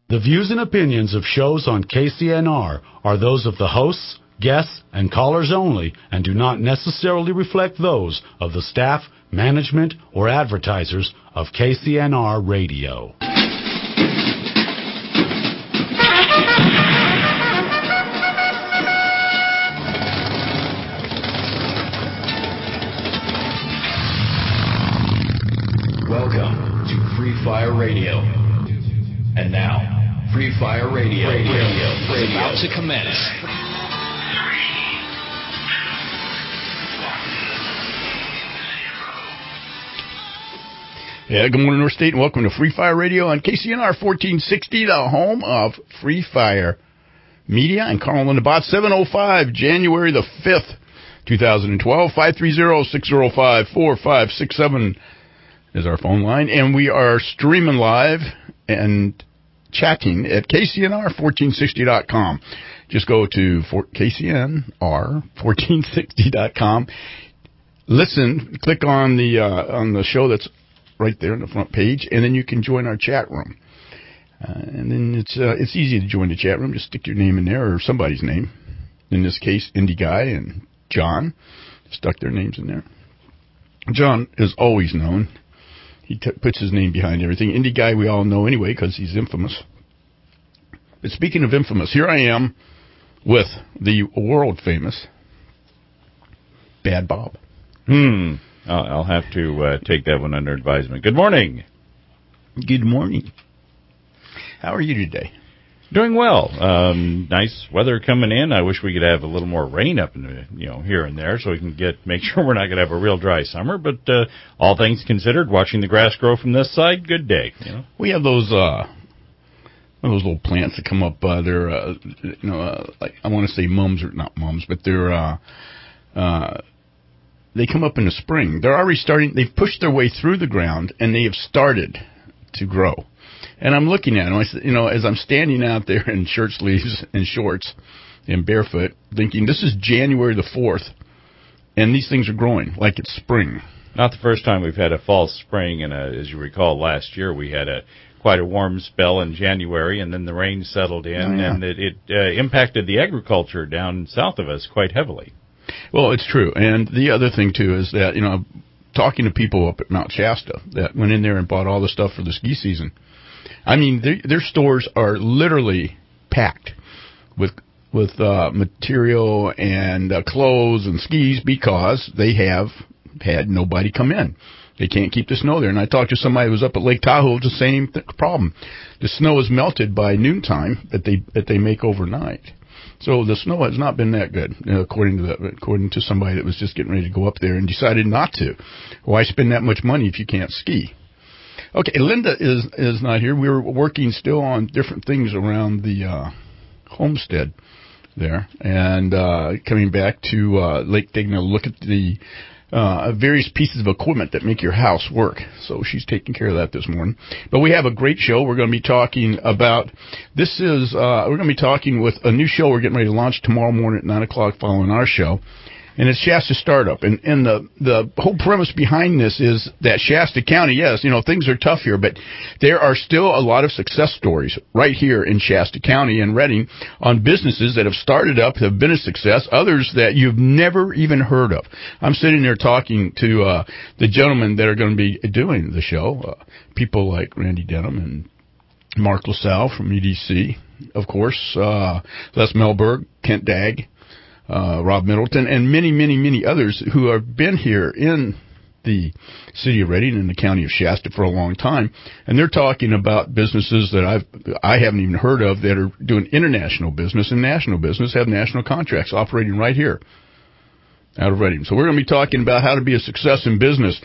The views and opinions of shows on KCNR are those of the hosts, guests, and callers only and do not necessarily reflect those of the staff, management, or advertisers of KCNR Radio. Welcome to Free Fire Radio. And now, Free Fire Radio is about to commence. Yeah, good morning, North State, and welcome to Free Fire Radio on KCNR 1460, the home of Free Fire Media and Carl and the Bot. 7:05, January the 5th, 2012. 530-605-4567 is our phone line, and we are streaming live and chatting at KCNR1460.com. Just go to KCNR1460.com. Listen, click on the show that's right there on the front page, and then you can join our chat room. And then it's easy to join the chat room. Just stick your name in there or somebody's name. In this case, Indie Guy and John stuck their names in there. John is always known. He puts his name behind everything. Indie Guy we all know anyway because he's infamous. But speaking of infamous, here I am with the world-famous Bad Bob. I'll have to take that one under advisement. Good morning. Good morning. How are you today? Doing well. Nice weather coming in. I wish we could have a little more rain up in the, here and there so we can make sure we're not going to have a real dry summer. But all things considered, watching the grass grow from this side, good day. We have those little plants that come up. They're like I want to say mums or not mums, but they're they come up in the spring. They're already starting. They've pushed their way through the ground and they have started to grow. And I'm looking at them, as I'm standing out there in shirt sleeves and shorts and barefoot, thinking this is January the 4th, and these things are growing like it's spring. Not the first time we've had a false spring, and as you recall, last year we had quite a warm spell in January, and then the rain settled in, and it impacted the agriculture down south of us quite heavily. Well, it's true. And the other thing, too, is that, talking to people up at Mount Shasta that went in there and bought all the stuff for the ski season, I mean, their stores are literally packed with material and clothes and skis because they have had nobody come in. They can't keep the snow there. And I talked to somebody who was up at Lake Tahoe, the same problem. The snow is melted by noontime that they make overnight. So the snow has not been that good, according to somebody that was just getting ready to go up there and decided not to. Why spend that much money if you can't ski? Okay, Linda is not here. We're working still on different things around the homestead there, and coming back to taking a look at the various pieces of equipment that make your house work. So she's taking care of that this morning. But we have a great show. We're going to be talking about we're going to be talking with a new show we're getting ready to launch tomorrow morning at 9 o'clock following our show. And it's Shasta Startup. And the whole premise behind this is that Shasta County, yes, things are tough here, but there are still a lot of success stories right here in Shasta County and Redding on businesses that have started up, have been a success, others that you've never even heard of. I'm sitting there talking to the gentlemen that are going to be doing the show, people like Randy Denham and Mark LaSalle from EDC, of course, Les Melberg, Kent Dagg, Rob Middleton, and many, many, many others who have been here in the city of Redding and the county of Shasta for a long time. And they're talking about businesses that I haven't even heard of that are doing international business and national business, have national contracts operating right here out of Redding. So we're going to be talking about how to be a success in business,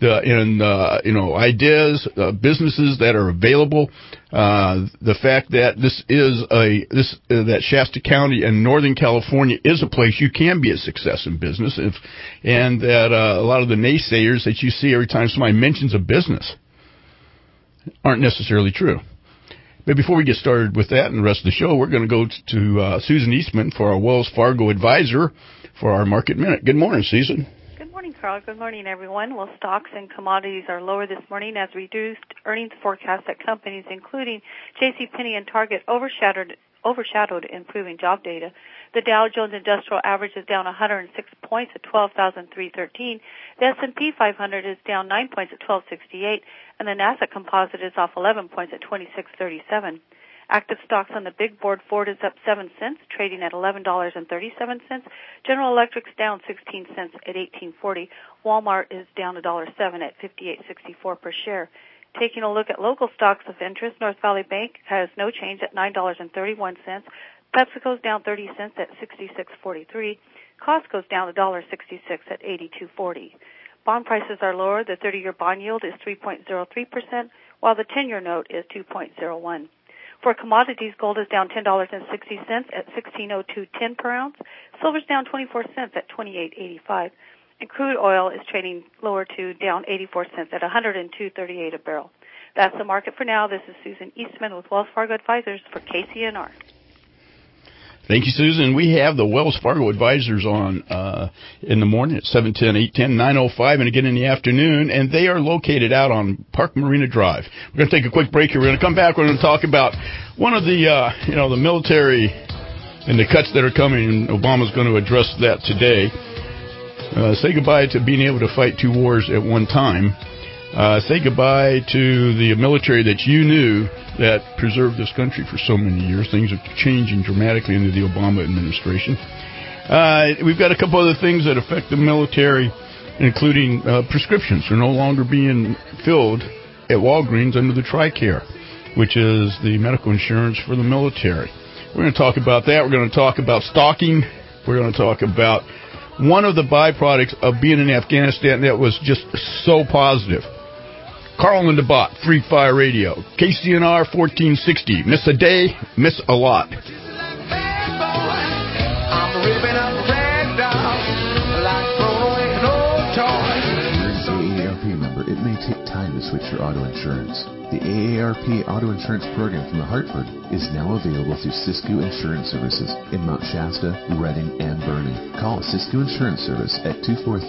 ideas, businesses that are available, the fact that that Shasta County and Northern California is a place you can be a success in business, and that a lot of the naysayers that you see every time somebody mentions a business aren't necessarily true. But before we get started with that and the rest of the show, we're going to go to Susan Eastman for our Wells Fargo advisor for our Market Minute. Good morning, Susan. Good Morning, Carl. Good morning, everyone. Well, stocks and commodities are lower this morning as reduced earnings forecasts at companies including JCPenney and Target overshadowed improving job data. The Dow Jones Industrial Average is down 106 points at 12,313. The S&P 500 is down 9 points at 1268, and the Nasdaq Composite is off 11 points at 2637. Active stocks on the big board. Ford is up 7 cents, trading at $11.37. General Electric's down 16 cents at $18.40. Walmart is down $1.07 at $58.64 per share. Taking a look at local stocks of interest, North Valley Bank has no change at $9.31. PepsiCo's down 30 cents at $66.43. Costco's down $1.66 at $82.40. Bond prices are lower. The 30-year bond yield is 3.03%, while the 10-year note is 2.01. For commodities, gold is down $10.60 at $16.0210 per ounce. Silver's down 24 cents at $28.85. And crude oil is trading lower to down 84 cents at $102.38 a barrel. That's the market for now. This is Susan Eastman with Wells Fargo Advisors for KCNR. Thank you, Susan. We have the Wells Fargo Advisors on in the morning at 7:10, 8:10, 9:05, and again in the afternoon, and they are located out on Park Marina Drive. We're going to take a quick break here. We're going to come back. We're going to talk about one of the, the military and the cuts that are coming, and Obama's going to address that today. Say goodbye to being able to fight two wars at one time. Say goodbye to the military that you knew that preserved this country for so many years. Things are changing dramatically under the Obama administration. We've got a couple other things that affect the military, including prescriptions are no longer being filled at Walgreens under the TRICARE, which is the medical insurance for the military. We're going to talk about that. We're going to talk about stalking. We're going to talk about one of the byproducts of being in Afghanistan that was just so positive. Carl and the Bot, Free Fire Radio, KCNR 1460. Miss a day, miss a lot. It may take time to switch your auto insurance. The AARP Auto Insurance Program from the Hartford is now available through Siskiyou Insurance Services in Mount Shasta, Redding, and Burning. Call Siskiyou Insurance Service at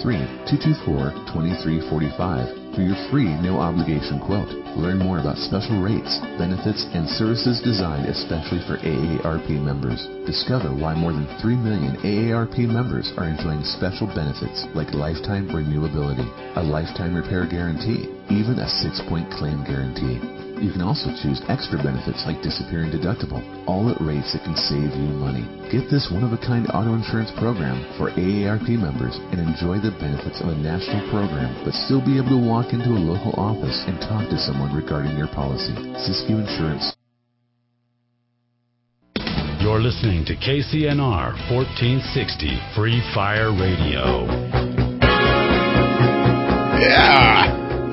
243-224-2345 for your free no-obligation quote. Learn more about special rates, benefits, and services designed especially for AARP members. Discover why more than 3 million AARP members are enjoying special benefits like lifetime renewability, a lifetime repair guarantee, even a 6-point claim guarantee. You can also choose extra benefits like disappearing deductible, all at rates that can save you money. Get this one-of-a-kind auto insurance program for AARP members and enjoy the benefits of a national program, but still be able to walk into a local office and talk to someone regarding your policy. Siskiyou Insurance. You're listening to KCNR 1460 Free Fire Radio. Yeah!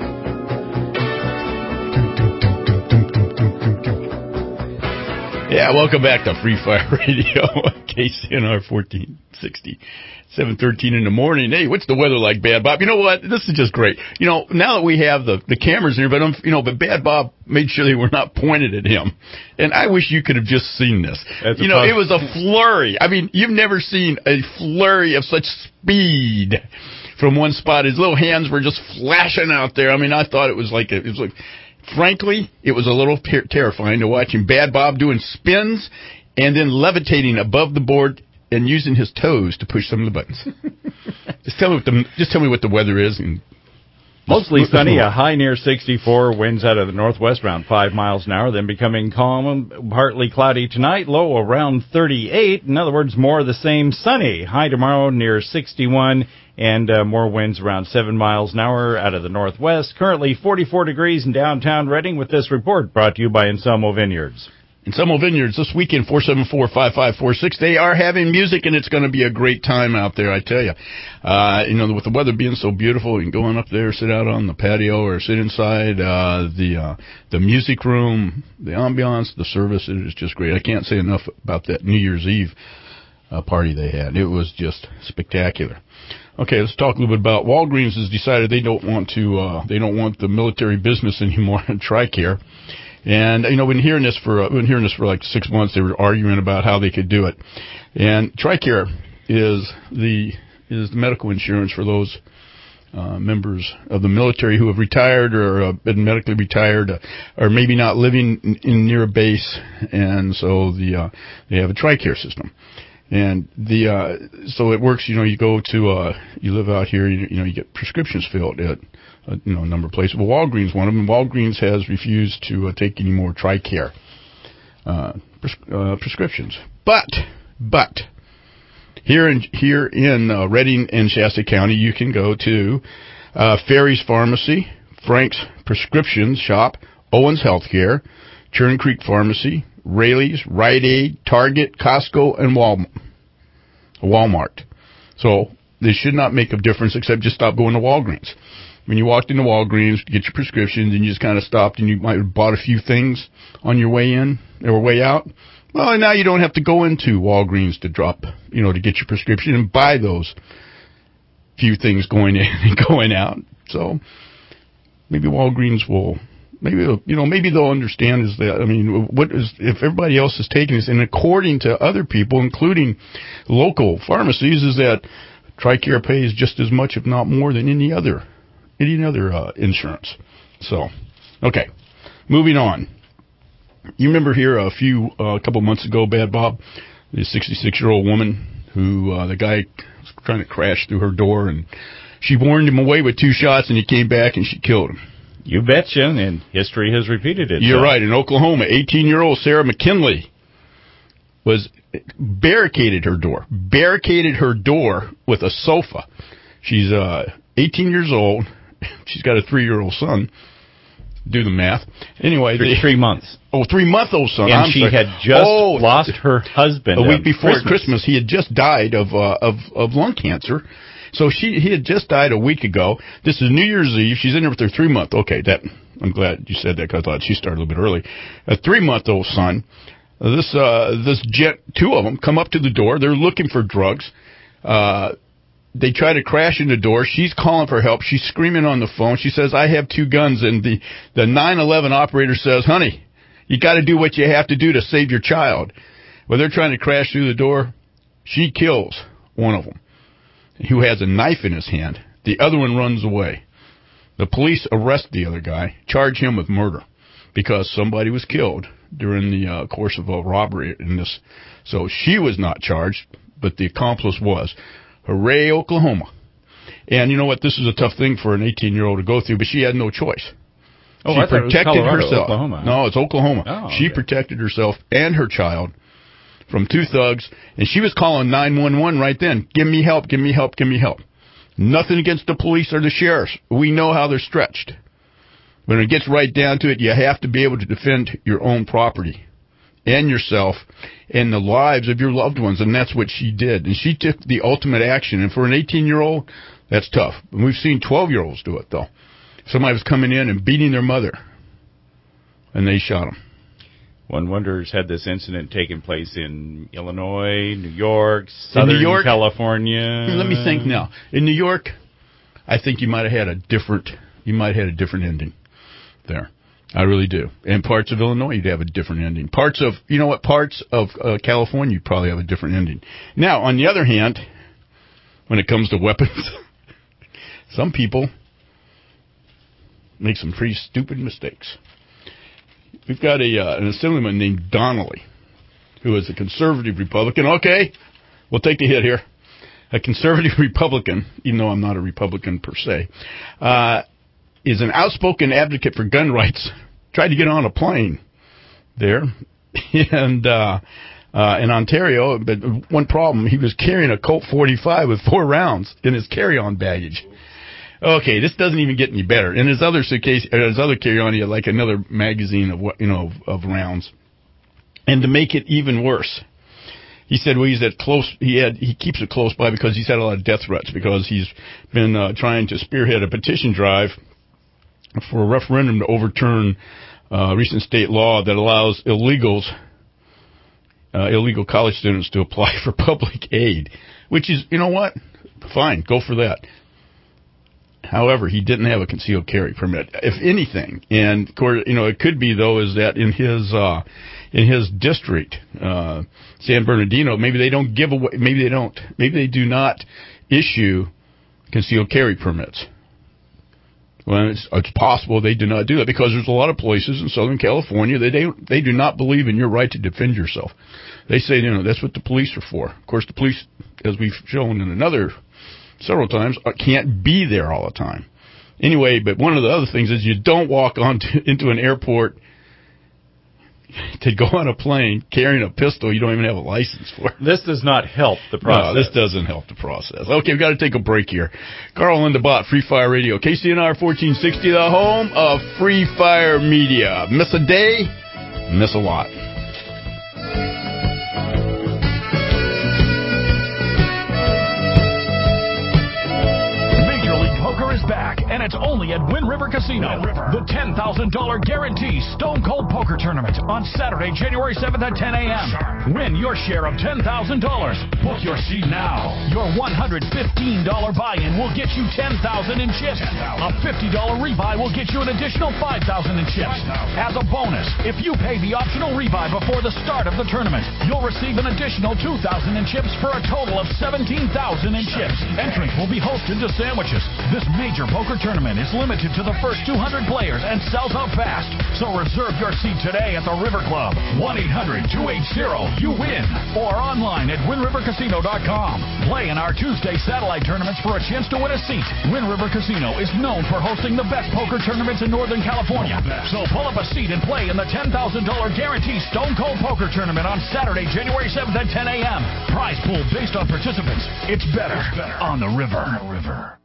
Yeah, welcome back to Free Fire Radio, KCNR 1460, 7:13 in the morning. Hey, what's the weather like, Bad Bob? You know what? This is just great. You know, now that we have the cameras here, but Bad Bob made sure they were not pointed at him. And I wish you could have just seen this. It was a flurry. I mean, you've never seen a flurry of such speed from one spot. His little hands were just flashing out there. I mean, I thought it was like frankly, it was a little terrifying to watch him. Bad Bob doing spins and then levitating above the board and using his toes to push some of the buttons. Just tell me what the weather is. And mostly sunny, a high near 64, winds out of the northwest around 5 miles an hour, then becoming calm, partly cloudy tonight, low around 38. In other words, more of the same, sunny. High tomorrow near 61, and more winds around 7 miles an hour out of the northwest. Currently 44 degrees in downtown Redding, with this report brought to you by Anselmo Vineyards. Anselmo Vineyards this weekend, 474-5546. They are having music, and it's going to be a great time out there, I tell you. With the weather being so beautiful, you can go on up there, sit out on the patio, or sit inside. The music room, the ambiance, the service, it is just great. I can't say enough about that New Year's Eve party they had. It was just spectacular. Okay, let's talk a little bit about Walgreens has decided they don't want the military business anymore in TRICARE. And we've been hearing this for like 6 months. They were arguing about how they could do it. And TRICARE is the medical insurance for those members of the military who have retired or been medically retired, or maybe not living near a base, and so they have a TRICARE system. And so it works. You go to you live out here. You get prescriptions filled at a number of places. Well, Walgreens, one of them. Walgreens has refused to take any more TRICARE prescriptions. But here in Redding and Shasta County, you can go to Ferry's Pharmacy, Frank's Prescriptions Shop, Owens Healthcare, Churn Creek Pharmacy, Raley's, Rite Aid, Target, Costco, and Walmart. So they should not make a difference except just stop going to Walgreens. When you walked into Walgreens to get your prescriptions and you just kind of stopped and you might have bought a few things on your way in or way out, well, now you don't have to go into Walgreens to to get your prescription and buy those few things going in and going out. So maybe Walgreens will... Maybe they'll understand is that, if everybody else is taking this, and according to other people, including local pharmacies, is that TRICARE pays just as much, if not more, than any other insurance. So, okay, moving on. You remember here a couple months ago, Bad Bob, the 66-year-old woman who the guy was trying to crash through her door, and she warned him away with 2 shots, and he came back and she killed him. You betcha, and history has repeated it. You're right. In Oklahoma, 18-year-old Sarah McKinley barricaded her door with a sofa. She's 18 years old. She's got a 3-year-old son. Do the math. Anyway, 3 months. 3-month-old son. And she had just lost her husband a week before Christmas. He had just died of lung cancer. So he had just died a week ago. This is New Year's Eve. She's in there with her 3-month. Okay, I'm glad you said that because I thought she started a little bit early. A 3-month-old son. This gent, 2 of them come up to the door. They're looking for drugs. They try to crash in the door. She's calling for help. She's screaming on the phone. She says, "I have 2 guns." And the 911 operator says, "Honey, you got to do what you have to do to save your child." Well, they're trying to crash through the door. She kills one of them, who has a knife in his hand. The other one runs away. The police arrest the other guy, charge him with murder, because somebody was killed during the course of a robbery in this. So she was not charged, but the accomplice was. Hooray, Oklahoma. And you know what? This is a tough thing for an 18-year-old to go through, but she had no choice. She protected herself. Oklahoma. No, it's Oklahoma. Oh, she protected herself and her child from 2 thugs, and she was calling 911 right then. Give me help, give me help, give me help. Nothing against the police or the sheriffs. We know how they're stretched. When it gets right down to it, you have to be able to defend your own property and yourself and the lives of your loved ones, and that's what she did. And she took the ultimate action, and for an 18-year-old, that's tough. And we've seen 12-year-olds do it, though. Somebody was coming in and beating their mother, and they shot him. One wonders, had this incident taken place in Illinois, New York, Southern California? Let me think now. In New York, I think you might have had a different ending there. I really do. And parts of Illinois, you'd have a different ending. Parts of California, you'd probably have a different ending. Now, on the other hand, when it comes to weapons, some people make some pretty stupid mistakes. We've got an assemblyman named Donnelly, who is a conservative Republican. Okay, we'll take the hit here. A conservative Republican, even though I'm not a Republican per se, is an outspoken advocate for gun rights. Tried to get on a plane there and in Ontario, but one problem, he was carrying a Colt 45 with 4 rounds in his carry-on baggage. Okay, this doesn't even get any better. In his other suitcase, his other carry-on, he had like another magazine of rounds. And to make it even worse, he said, well, he keeps it close by because he's had a lot of death threats, because he's been trying to spearhead a petition drive for a referendum to overturn recent state law that allows illegal college students to apply for public aid, which is, you know what? Fine, go for that. However, he didn't have a concealed carry permit, if anything. And of course, it could be though is that in his district, San Bernardino, maybe they do not issue concealed carry permits. Well, it's possible they do not do that because there's a lot of places in Southern California that they do not believe in your right to defend yourself. They say, that's what the police are for. Of course, the police, as we've shown in several times, can't be there all the time. Anyway, but one of the other things is you don't walk into an airport to go on a plane carrying a pistol you don't even have a license for. This does not help the process. No, this doesn't help the process. Okay, we've got to take a break here. Carl and the Bot, Free Fire Radio. KCNR 1460, the home of Free Fire Media. Miss a day, miss a lot. Is back, and it's only at Wind River Casino. The $10,000 guarantee Stone Cold Poker Tournament on Saturday, January 7th at 10 a.m. Win your share of $10,000. Book your seat now. Your $115 buy-in will get you $10,000 in chips. A $50 rebuy will get you an additional $5,000 in chips. As a bonus, if you pay the optional rebuy before the start of the tournament, you'll receive an additional $2,000 in chips for a total of $17,000 in chips. Entrance will be hosted to sandwiches. This major poker tournament is limited to the first 200 players and sells out fast. So reserve your seat today at the River Club. 1-800-280-YOU-WIN or online at WindRiverCasino.com. Play in our Tuesday satellite tournaments for a chance to win a seat. Wind River Casino is known for hosting the best poker tournaments in Northern California. So pull up a seat and play in the $10,000 guarantee Stone Cold Poker Tournament on Saturday, January 7th at 10 a.m. Prize pool based on participants. It's better on the river.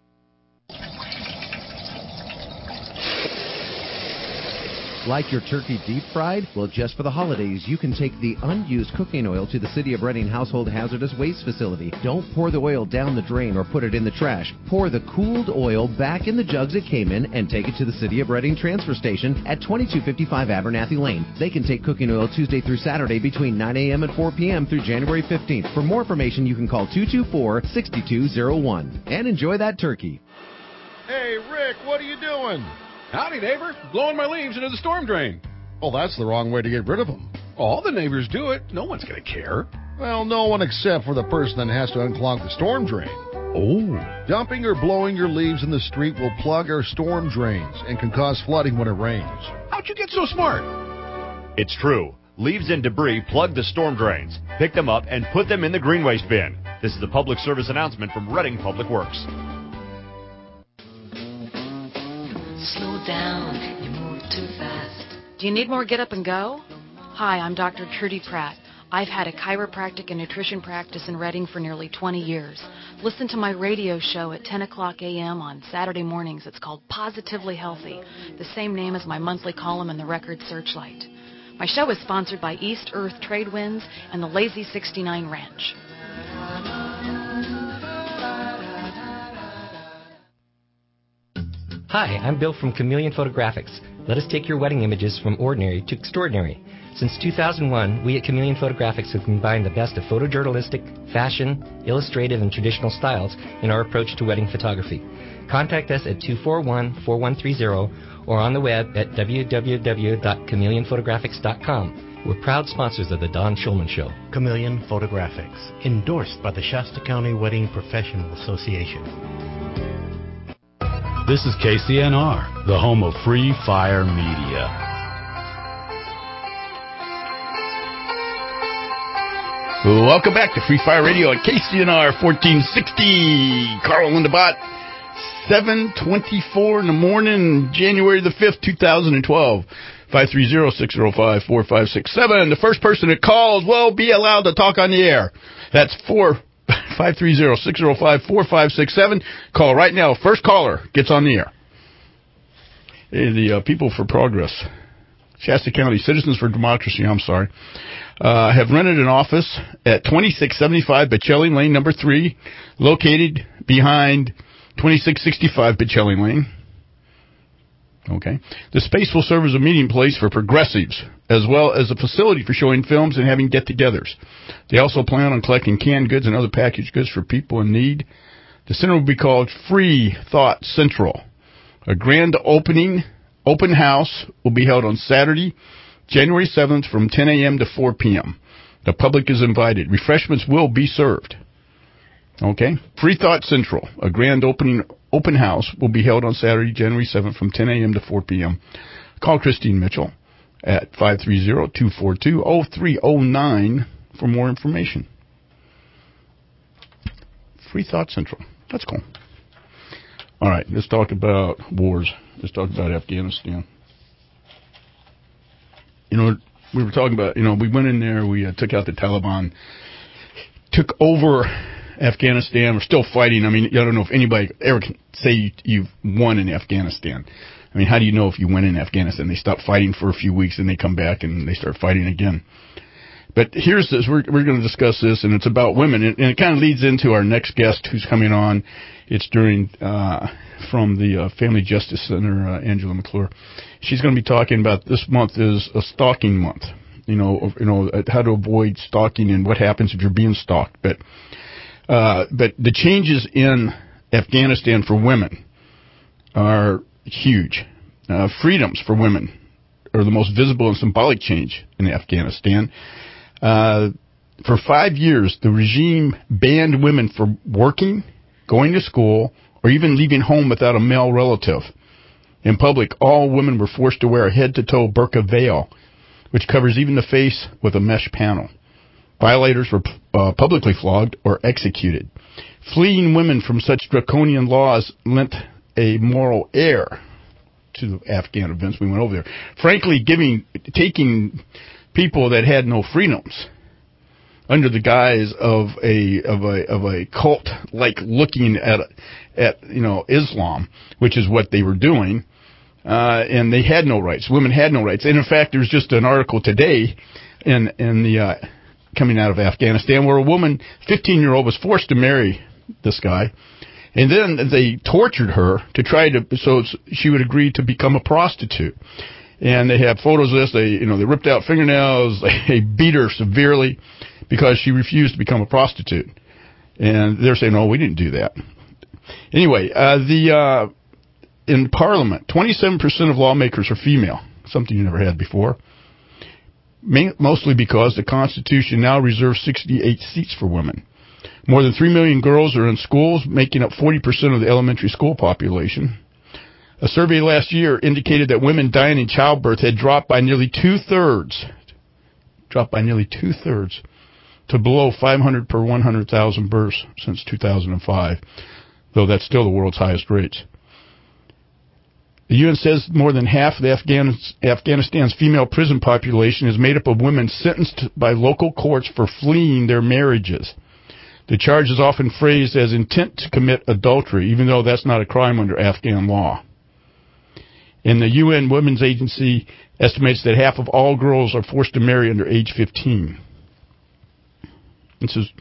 Like your turkey deep fried? Well, just for the holidays, you can take the unused cooking oil to the City of Redding Household Hazardous Waste Facility. Don't pour the oil down the drain or put it in the trash. Pour the cooled oil back in the jugs it came in and take it to the City of Redding Transfer Station at 2255 Abernathy Lane. They can take cooking oil Tuesday through Saturday between 9 a.m. and 4 p.m. through January 15th. For more information, you can call 224-6201. And enjoy that turkey. Hey, Rick, what are you doing? Howdy, neighbor. Blowing my leaves into the storm drain. Well, that's the wrong way to get rid of them. All the neighbors do it. No one's going to care. Well, no one except for the person that has to unclog the storm drain. Oh. Dumping or blowing your leaves in the street will plug our storm drains and can cause flooding when it rains. How'd you get so smart? It's true. Leaves and debris plug the storm drains. Pick them up and put them in the green waste bin. This is the public service announcement from Redding Public Works. Slow down, you move too fast. Do you need more Get Up and Go? Hi, I'm Dr. Trudy Pratt. I've had a chiropractic and nutrition practice in Redding for nearly 20 years. Listen to my radio show at 10 o'clock a.m. on Saturday mornings. It's called Positively Healthy, the same name as my monthly column in the Record Searchlight. My show is sponsored by East Earth Trade Winds and the Lazy 69 Ranch. Hi, I'm Bill from Chameleon Photographics. Let us take your wedding images from ordinary to extraordinary. Since 2001, we at Chameleon Photographics have combined the best of photojournalistic, fashion, illustrative, and traditional styles in our approach to wedding photography. Contact us at 241-4130 or on the web at www.chameleonphotographics.com. We're proud sponsors of the Don Schulman Show. Chameleon Photographics, endorsed by the Shasta County Wedding Professional Association. This is KCNR, the home of Free Fire Media. Welcome back to Free Fire Radio at KCNR 1460. Carl and the Bot, 7:24 in the morning, January the 5th, 2012. 530-605-4567. The first person that calls will be allowed to talk on the air. That's 530-605-4567. Call right now. First caller gets on the air. The People for Progress, Shasta County Citizens for Democracy, have rented an office at 2675 Bocelli Lane, number 3, located behind 2665 Bocelli Lane. Okay. The space will serve as a meeting place for progressives, as well as a facility for showing films and having get-togethers. They also plan on collecting canned goods and other packaged goods for people in need. The center will be called Free Thought Central. A grand open house will be held on Saturday, January 7th from 10 a.m. to 4 p.m. The public is invited. Refreshments will be served. Okay. Free Thought Central, a grand open open house will be held on Saturday, January 7th from 10 a.m. to 4 p.m. Call Christine Mitchell at 530-242-0309 for more information. Free Thought Central. That's cool. All right, let's talk about wars. Let's talk about Afghanistan. You know, we were talking about, we went in there, we took out the Taliban, took over Afghanistan. We're still fighting. I mean, I don't know if anybody ever can say you've won in Afghanistan. I mean, how do you know if you win in Afghanistan? They stop fighting for a few weeks and they come back and they start fighting again. But here's this. We're going to discuss this, and it's about women. And it kind of leads into our next guest who's coming on. It's from the Family Justice Center, Angela McClure. She's going to be talking about this month is a stalking month. How to avoid stalking and what happens if you're being stalked. But the changes in Afghanistan for women are huge. Freedoms for women are the most visible and symbolic change in Afghanistan. For 5 years, the regime banned women from working, going to school, or even leaving home without a male relative. In public, all women were forced to wear a head-to-toe burqa veil, which covers even the face with a mesh panel. Violators were publicly flogged or executed. Fleeing women from such draconian laws lent a moral air to the Afghan events. We went over there. Frankly, taking people that had no freedoms under the guise of a cult, like looking at Islam, which is what they were doing, and they had no rights. Women had no rights. And in fact, there's just an article today in the coming out of Afghanistan where a woman, 15-year-old, was forced to marry this guy, and then they tortured her so she would agree to become a prostitute. And they have photos of this. They ripped out fingernails. They beat her severely because she refused to become a prostitute. And they're saying, no, we didn't do that. Anyway, in Parliament, 27% of lawmakers are female, something you never had before, mostly because the Constitution now reserves 68 seats for women. More than 3 million girls are in schools, making up 40% of the elementary school population. A survey last year indicated that women dying in childbirth had dropped by nearly two-thirds to below 500 per 100,000 births since 2005, though that's still the world's highest rates. The UN says more than half of Afghanistan's female prison population is made up of women sentenced by local courts for fleeing their marriages. The charge is often phrased as intent to commit adultery, even though that's not a crime under Afghan law. And the UN Women's Agency estimates that half of all girls are forced to marry under age 15. This is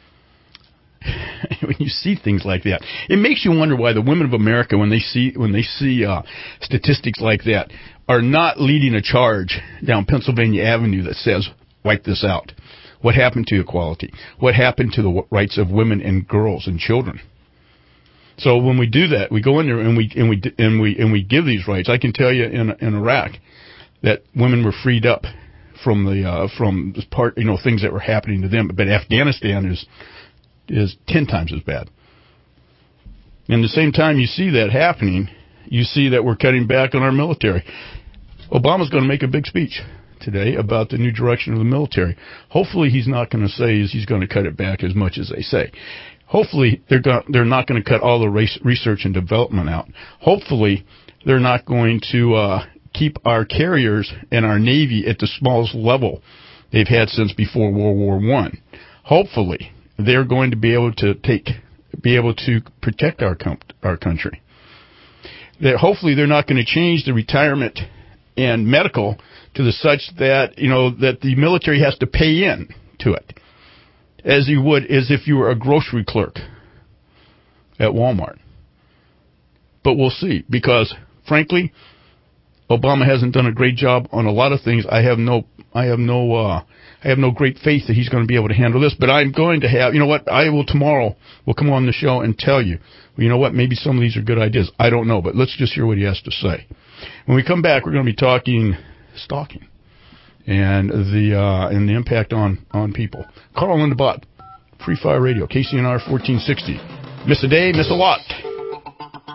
when you see things like that, it makes you wonder why the women of America, when they see statistics like that, are not leading a charge down Pennsylvania Avenue that says, wipe this out. What happened to equality? What happened to the rights of women and girls and children? So when we do that, we go in there and we give these rights. I can tell you in Iraq that women were freed up from this part, things that were happening to them. But Afghanistan is 10 times as bad. And at the same time you see that happening, you see that we're cutting back on our military. Obama's going to make a big speech today about the new direction of the military. Hopefully he's not going to say he's going to cut it back as much as they say. Hopefully they're not going to cut all the research and development out. Hopefully they're not going to keep our carriers and our Navy at the smallest level they've had since before World War I. Hopefully they're going to be able to protect our country. That hopefully they're not going to change the retirement and medical to the such that that the military has to pay in to it, as if you were a grocery clerk at Walmart. But we'll see, because frankly, Obama hasn't done a great job on a lot of things. I have no great faith that he's going to be able to handle this. But I'm going to have, I will tomorrow will come on the show and tell you, maybe some of these are good ideas. I don't know, but let's just hear what he has to say. When we come back, we're going to be talking stalking and the impact on people. Carl and the Bot, Free Fire Radio, KCNR 1460. Miss a day, miss a lot.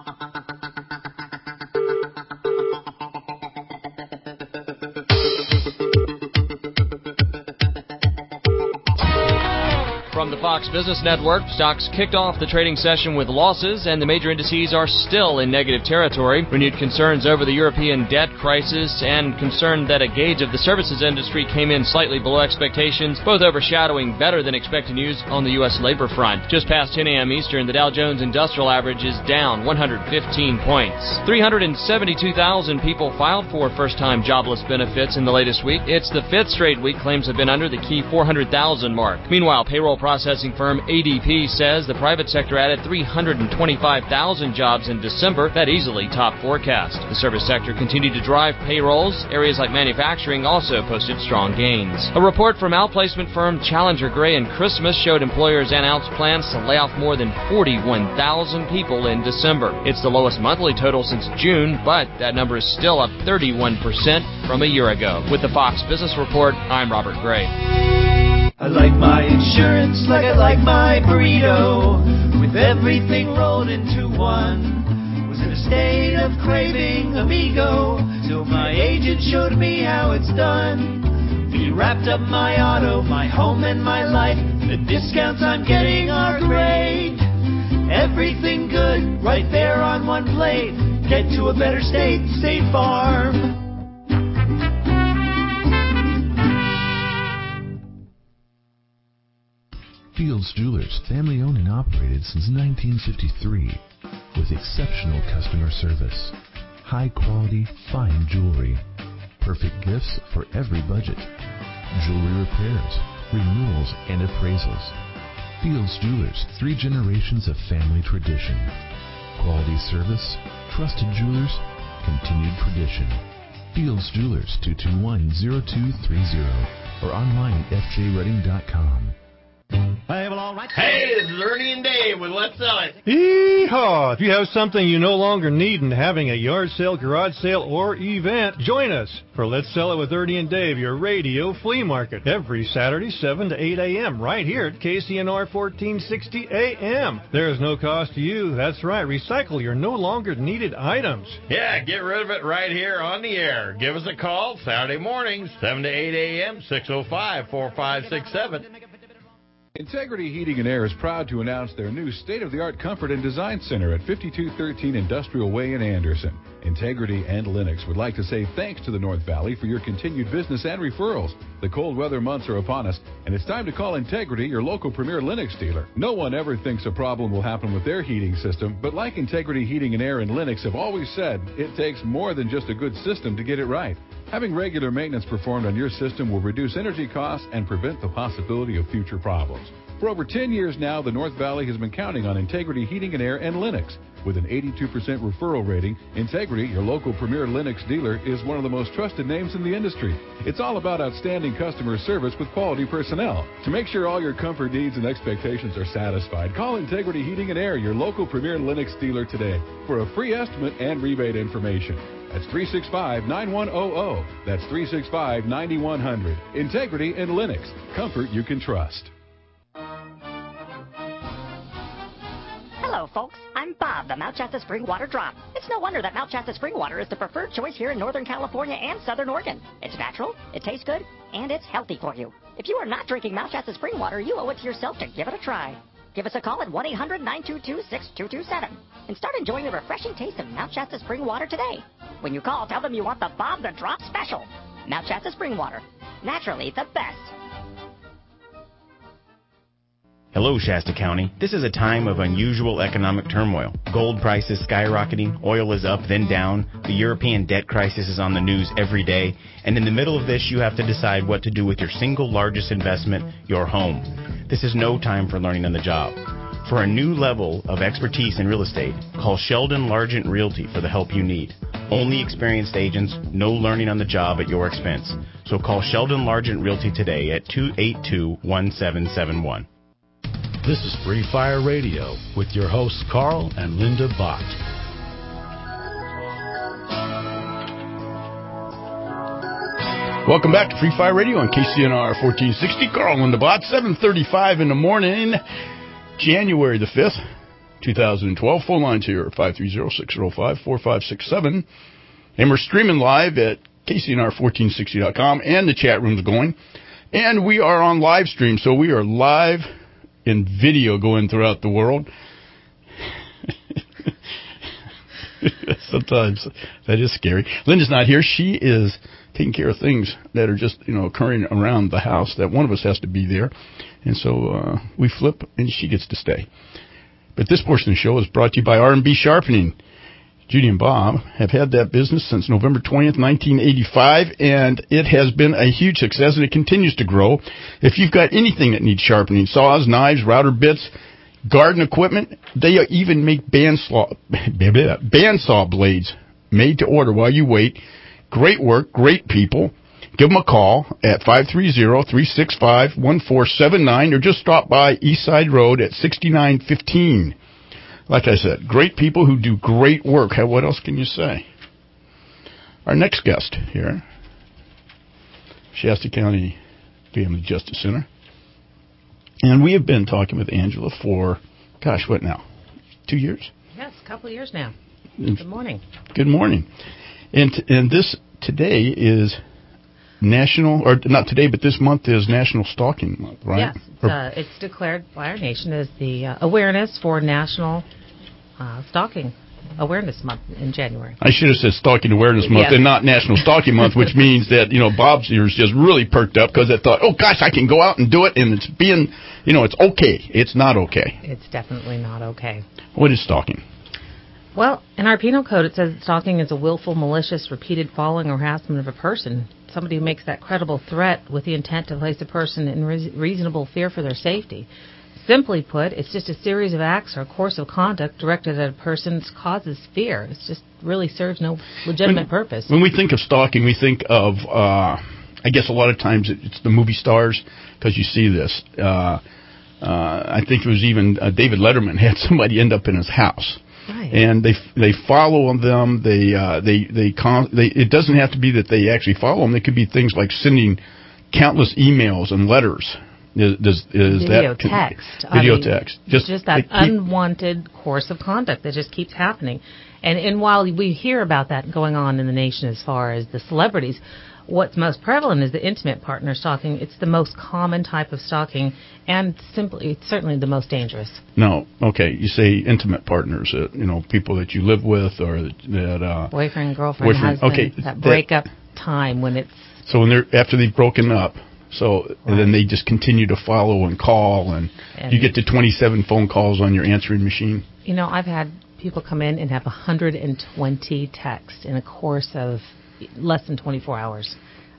From the Fox Business Network, stocks kicked off the trading session with losses, and the major indices are still in negative territory. Renewed concerns over the European debt crisis and concern that a gauge of the services industry came in slightly below expectations, both overshadowing better than expected news on the U.S. labor front. Just past 10 a.m. Eastern, the Dow Jones Industrial Average is down 115 points. 372,000 people filed for first-time jobless benefits in the latest week. It's the fifth straight week claims have been under the key 400,000 mark. Meanwhile, payroll processing firm ADP says the private sector added 325,000 jobs in December. That easily topped forecast. The service sector continued to drive payrolls. Areas like manufacturing also posted strong gains. A report from outplacement firm Challenger Gray and Christmas showed employers announced plans to lay off more than 41,000 people in December. It's the lowest monthly total since June, but that number is still up 31% from a year ago. With the Fox Business Report, I'm Robert Gray. I like my insurance like I like my burrito, with everything rolled into one. Was in a state of craving amigo, till my agent showed me how it's done. He wrapped up my auto, my home and my life. The discounts I'm getting are great. Everything good, right there on one plate. Get to a better state, State Farm. Fields Jewelers, family owned and operated since 1953, with exceptional customer service, high quality, fine jewelry, perfect gifts for every budget, jewelry repairs, renewals, and appraisals. Fields Jewelers, 3 generations of family tradition, quality service, trusted jewelers, continued tradition. Fields Jewelers, 221-0230, or online at fjredding.com. Hey, this is Ernie and Dave with Let's Sell It. Yeehaw! If you have something you no longer need and having a yard sale, garage sale, or event, join us for Let's Sell It with Ernie and Dave, your radio flea market, every Saturday, 7 to 8 a.m., right here at KCNR 1460 a.m. There is no cost to you. That's right. Recycle your no longer needed items. Yeah, get rid of it right here on the air. Give us a call Saturday mornings, 7 to 8 a.m., 605-4567. Integrity Heating and Air is proud to announce their new state-of-the-art comfort and design center at 5213 Industrial Way in Anderson. Integrity and Lennox would like to say thanks to the North Valley for your continued business and referrals. The cold weather months are upon us, and it's time to call Integrity, your local premier Lennox dealer. No one ever thinks a problem will happen with their heating system, but like Integrity Heating and Air and Lennox have always said, it takes more than just a good system to get it right. Having regular maintenance performed on your system will reduce energy costs and prevent the possibility of future problems. For over 10 years now, the North Valley has been counting on Integrity Heating and Air and Lennox. With an 82% referral rating, Integrity, your local premier Lennox dealer, is one of the most trusted names in the industry. It's all about outstanding customer service with quality personnel. To make sure all your comfort needs and expectations are satisfied, call Integrity Heating and Air, your local premier Lennox dealer today for a free estimate and rebate information. That's 365-9100. That's 365-9100. Integrity and Lennox. Comfort you can trust. Hello, folks. I'm Bob, the Mount Shasta Spring Water Drop. It's no wonder that Mount Shasta Spring Water is the preferred choice here in Northern California and Southern Oregon. It's natural, it tastes good, and it's healthy for you. If you are not drinking Mount Shasta Spring Water, you owe it to yourself to give it a try. Give us a call at 1-800-922-6227 and start enjoying the refreshing taste of Mount Shasta Spring Water today. When you call, tell them you want the Bob the Drop special. Mount Shasta Spring Water. Naturally the best. Hello, Shasta County. This is a time of unusual economic turmoil. Gold prices skyrocketing, oil is up, then down, the European debt crisis is on the news every day, and in the middle of this, you have to decide what to do with your single largest investment, your home. This is no time for learning on the job. For a new level of expertise in real estate, call Sheldon Largent Realty for the help you need. Only experienced agents, no learning on the job at your expense. So call Sheldon Largent Realty today at 282-1771. This is Free Fire Radio with your hosts Carl and Linda Bott. Welcome back to Free Fire Radio on KCNR 1460. Carl and Linda Bott, 7:35 in the morning, January the 5th, 2012. Phone lines here at 530-605-4567. And we're streaming live at KCNR1460.com, and the chat room's going. And we are on live stream, so we are live and video going throughout the world. Sometimes that is scary. Linda's not here. She is taking care of things that are just, occurring around the house that one of us has to be there. And so we flip and she gets to stay. But this portion of the show is brought to you by R&B Sharpening. Judy and Bob have had that business since November 20th, 1985, and it has been a huge success, and it continues to grow. If you've got anything that needs sharpening, saws, knives, router bits, garden equipment, they even make bandsaw blades made to order while you wait. Great work, great people. Give them a call at 530-365-1479 or just stop by Eastside Road at 6915. Like I said, great people who do great work. What else can you say? Our next guest here, Shasta County Family Justice Center. And we have been talking with Angela for, what now? 2 years? Yes, a couple of years now. Good morning. Good morning. And this today is national, or not today, but this month is National Stalking Month, right? Yes, it's declared by our nation as the awareness for National Stalking Awareness Month in January. I should have said Stalking Awareness Month and not National Stalking Month, which means that, Bob's ears just really perked up because it thought, oh, gosh, I can go out and do it, and it's being, it's okay. It's not okay. It's definitely not okay. What is stalking? Well, in our penal code, it says stalking is a willful, malicious, repeated following or harassment of a person. Somebody who makes that credible threat with the intent to place a person in reasonable fear for their safety. Simply put, it's just a series of acts or a course of conduct directed at a person's causes fear. It just really serves no legitimate purpose. When we think of stalking, we think of, I guess a lot of times it's the movie stars, because you see this. I think it was even David Letterman had somebody end up in his house. Right. And they follow them. It doesn't have to be that they actually follow them. It could be things like sending countless emails and letters. Video text. Text. Just that unwanted course of conduct that just keeps happening. And while we hear about that going on in the nation as far as the celebrities, what's most prevalent is the intimate partner stalking. It's the most common type of stalking, and it's certainly the most dangerous. No, okay. You say intimate partners, people that you live with, or that boyfriend, girlfriend, husband. Okay, that breakup time when it's when they're after they've broken up. So and then they just continue to follow and call, and you get to 27 phone calls on your answering machine. I've had people come in and have 120 texts in a course of less than 24 hours.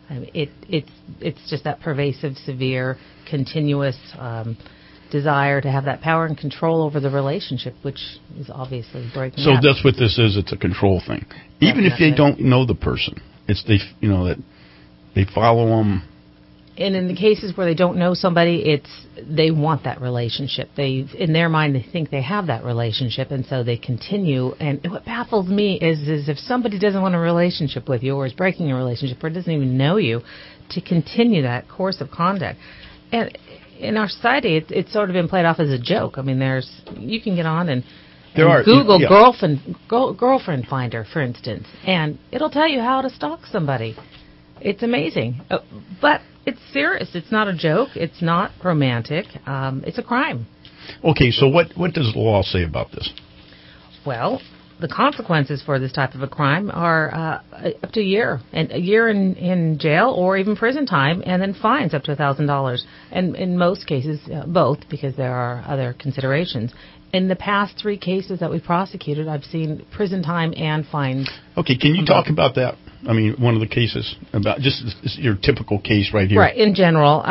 It's just that pervasive, severe, continuous desire to have that power and control over the relationship, which is obviously breaking up. So that's what this is. It's a control thing. Even if they don't know the person, it's that they follow them. And in the cases where they don't know somebody, they want that relationship. In their mind, they think they have that relationship, and so they continue. And what baffles me is if somebody doesn't want a relationship with you, or is breaking a relationship, or doesn't even know you, to continue that course of conduct. And in our society, it's sort of been played off as a joke. I mean, you can get on and Google girlfriend finder, for instance, and it'll tell you how to stalk somebody. It's amazing. But it's serious. It's not a joke. It's not romantic. It's a crime. Okay, so what does the law say about this? Well, the consequences for this type of a crime are up to a year in jail or even prison time, and then fines up to $1,000. And in most cases, both, because there are other considerations. In the past 3 cases that we prosecuted, I've seen prison time and fines. Okay, can you talk about that? I mean, one of the cases, about just your typical case right here. Right. In general,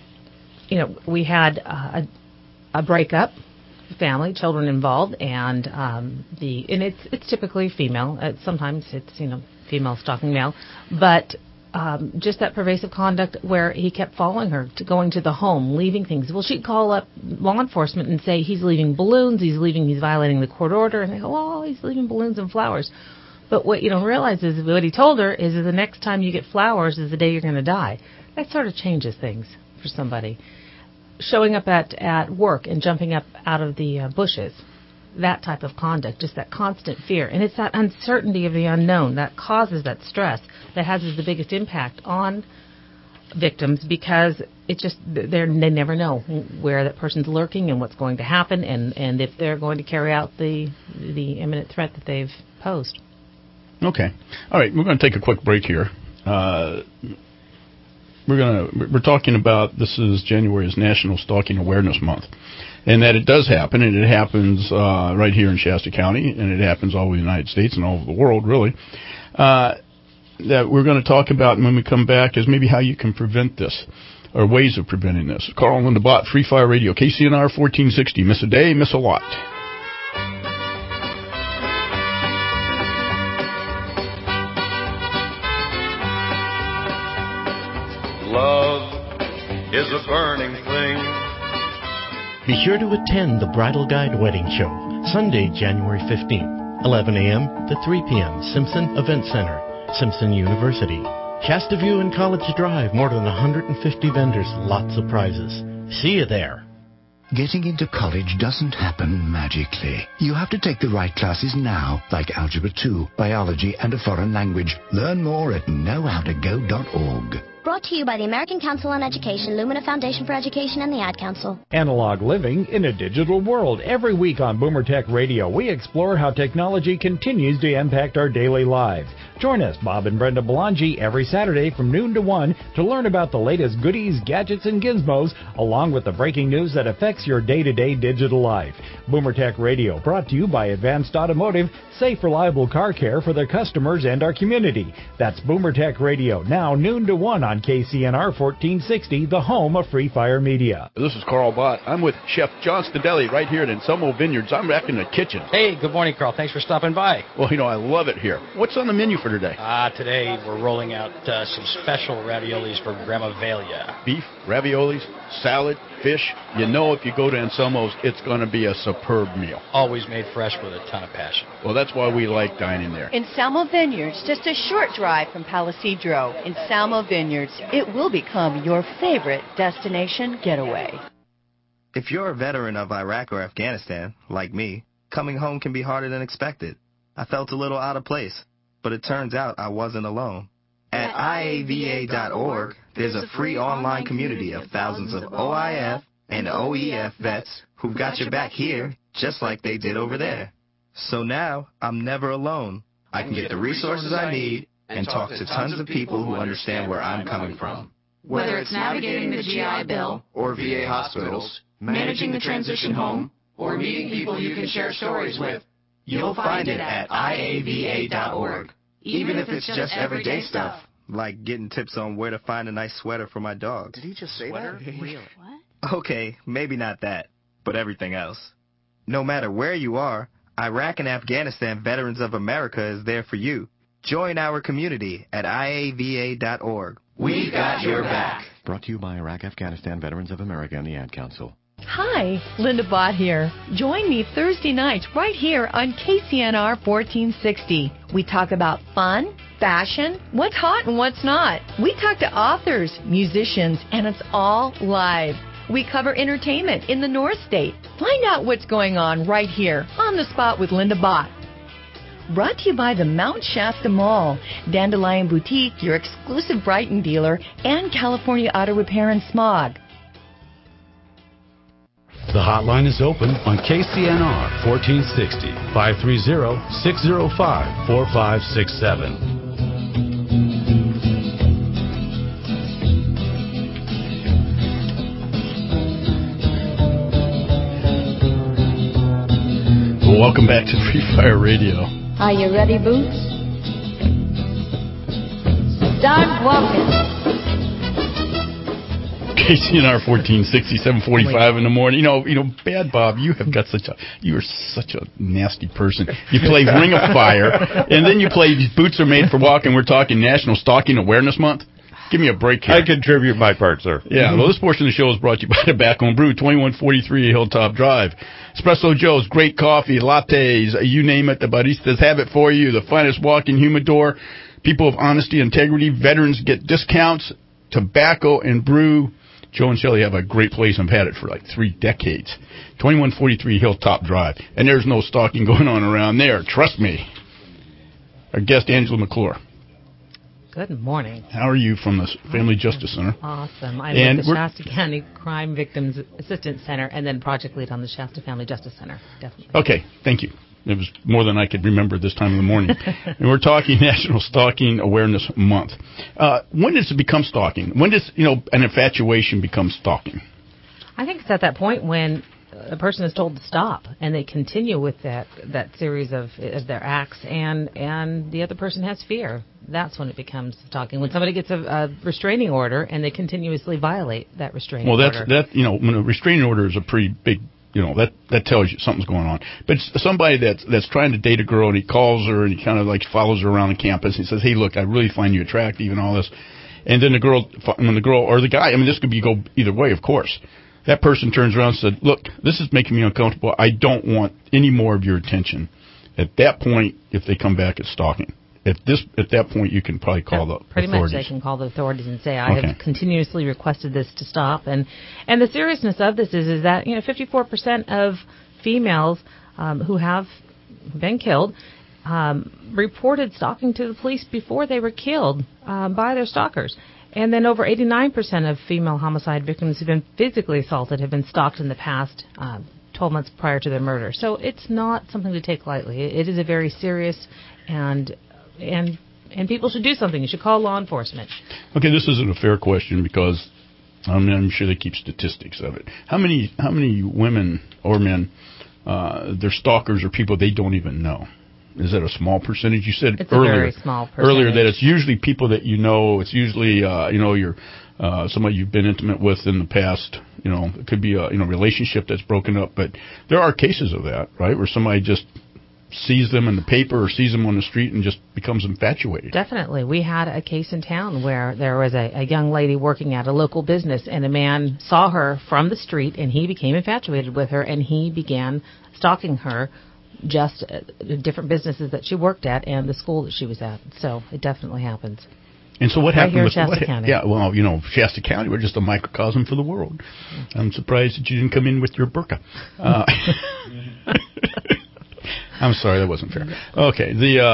we had a breakup, family, children involved, and it's typically female. Sometimes it's female stalking male, but just that pervasive conduct where he kept following her, going to the home, leaving things. Well, she'd call up law enforcement and say he's leaving balloons, he's violating the court order, and they go, oh, he's leaving balloons and flowers. But what you don't realize is what he told her is that the next time you get flowers is the day you're going to die. That sort of changes things for somebody. Showing up at work and jumping up out of the bushes, that type of conduct, just that constant fear. And it's that uncertainty of the unknown that causes that stress that has the biggest impact on victims because they never know where that person's lurking and what's going to happen and if they're going to carry out the imminent threat that they've posed. Okay. All right, we're going to take a quick break here. We're talking about, this is January is National Stalking Awareness Month, and that it does happen, and it happens right here in Shasta County, and it happens all over the United States and all over the world, really. That we're going to talk about when we come back is maybe how you can prevent this, or ways of preventing this. Carl and Linda Bott, Free Fire Radio, KCNR 1460. Miss a day, miss a lot. Love is a burning thing. Be sure to attend the Bridal Guide Wedding Show, Sunday, January 15th, 11 a.m. to 3 p.m., Simpson Event Center, Simpson University. Shasta View and College Drive, more than 150 vendors, lots of prizes. See you there. Getting into college doesn't happen magically. You have to take the right classes now, like Algebra 2, Biology, and a foreign language. Learn more at knowhowtogo.org. Brought to you by the American Council on Education, Lumina Foundation for Education, and the Ad Council. Analog living in a digital world. Every week on Boomer Tech Radio, we explore how technology continues to impact our daily lives. Join us, Bob and Brenda Belangi, every Saturday from noon to 1 to learn about the latest goodies, gadgets, and gizmos, along with the breaking news that affects your day-to-day digital life. Boomer Tech Radio, brought to you by Advanced Automotive, safe, reliable car care for their customers and our community. That's Boomer Tech Radio, now noon to 1 on KCNR 1460, the home of Free Fire Media. This is Carl Bott. I'm with Chef John Stadelli right here at Anselmo Vineyards. I'm back in the kitchen. Hey, good morning, Carl. Thanks for stopping by. Well, I love it here. What's on the menu for today? Today we're rolling out some special raviolis for Grandma Velia. Beef, raviolis, salad, fish. If you go to Anselmo's, it's going to be a superb meal. Always made fresh with a ton of passion. Well, that's why we like dining there. Anselmo Vineyards, just a short drive from Palisadro. Anselmo Vineyards, it will become your favorite destination getaway. If you're a veteran of Iraq or Afghanistan, like me, coming home can be harder than expected. I felt a little out of place, but it turns out I wasn't alone. At IAVA.org, there's a free online community of thousands of OIF and OEF vets who've got your back here, just like they did over there. So now, I'm never alone. I can get the resources I need and talk to tons of people who understand where I'm coming from. Whether it's navigating the GI Bill, or VA hospitals, managing the transition home, or meeting people you can share stories with, you'll find it at IAVA.org. Even if it's just everyday stuff, like getting tips on where to find a nice sweater for my dog. Did he just say that? Really? What? Okay, maybe not that, but everything else. No matter where you are, Iraq and Afghanistan Veterans of America is there for you. Join our community at IAVA.org. We got your back. Brought to you by Iraq Afghanistan Veterans of America and the Ad Council. Hi, Linda Bott here. Join me Thursday nights right here on KCNR 1460. We talk about fun, fashion, what's hot and what's not. We talk to authors, musicians, and it's all live. We cover entertainment in the North State. Find out what's going on right here on the spot with Linda Bott. Brought to you by the Mount Shasta Mall, Dandelion Boutique, your exclusive Brighton dealer, and California Auto Repair and Smog. The hotline is open on KCNR 1460, 530-605-4567. Well, welcome back to Free Fire Radio. Are you ready, Boots? Start walking. KCNR 1460, 7:45 in the morning. Bad Bob, you are such a nasty person. You play Ring of Fire, and then you play Boots Are Made for Walking. We're talking National Stalking Awareness Month. Give me a break here. I contribute my part, sir. Yeah, well, this portion of the show is brought to you by Tobacco and Brew, 2143 Hilltop Drive. Espresso Joe's, great coffee, lattes, you name it, the baristas have it for you. The finest walk-in humidor, people of honesty, integrity, veterans get discounts. Tobacco and Brew. Joe and Shelley have a great place. I've had it for like 3 decades. 2143 Hilltop Drive. And there's no stalking going on around there. Trust me. Our guest, Angela McClure. Good morning. How are you from the Family Justice Center? Awesome. I'm with the Shasta County Crime Victims Assistance Center and then project lead on the Shasta Family Justice Center. Definitely. Okay, thank you. It was more than I could remember this time of the morning. And we're talking National Stalking Awareness Month. When does it become stalking? When does, an infatuation become stalking? I think it's at that point when a person is told to stop and they continue with that series of their acts and the other person has fear. That's when it becomes stalking. When somebody gets a restraining order and they continuously violate that restraining order. Well, when a restraining order is a pretty big, that tells you something's going on. But somebody that's trying to date a girl and he calls her and he kind of like follows her around the campus and he says, "Hey, look, I really find you attractive," and all this. And then the girl or the guy, this could go either way, of course. That person turns around and said, "Look, this is making me uncomfortable. I don't want any more of your attention." At that point, if they come back, it's stalking. At that point, you can probably call the authorities. Pretty much, they can call the authorities and say, "I have continuously requested this to stop." And the seriousness of this is that 54% of females who have been killed reported stalking to the police before they were killed by their stalkers. And then over 89% of female homicide victims who've been physically assaulted have been stalked in the past 12 months prior to their murder. So it's not something to take lightly. It is a very serious and people should do something. You should call law enforcement. Okay, this isn't a fair question because I'm sure they keep statistics of it. How many women or men, they're stalkers or people they don't even know? Is that a small percentage? You said it's earlier, a very small percentage. Earlier that it's usually people that you know. It's usually you're somebody you've been intimate with in the past. It could be a relationship that's broken up. But there are cases of that, right, where somebody just sees them in the paper or sees them on the street and just becomes infatuated. Definitely. We had a case in town where there was a young lady working at a local business and a man saw her from the street and he became infatuated with her and he began stalking her just different businesses that she worked at and the school that she was at. So it definitely happens. And so what right happened here with in Shasta County? Yeah, well, Shasta County, we're just a microcosm for the world. I'm surprised that you didn't come in with your burqa. I'm sorry, that wasn't fair. Okay,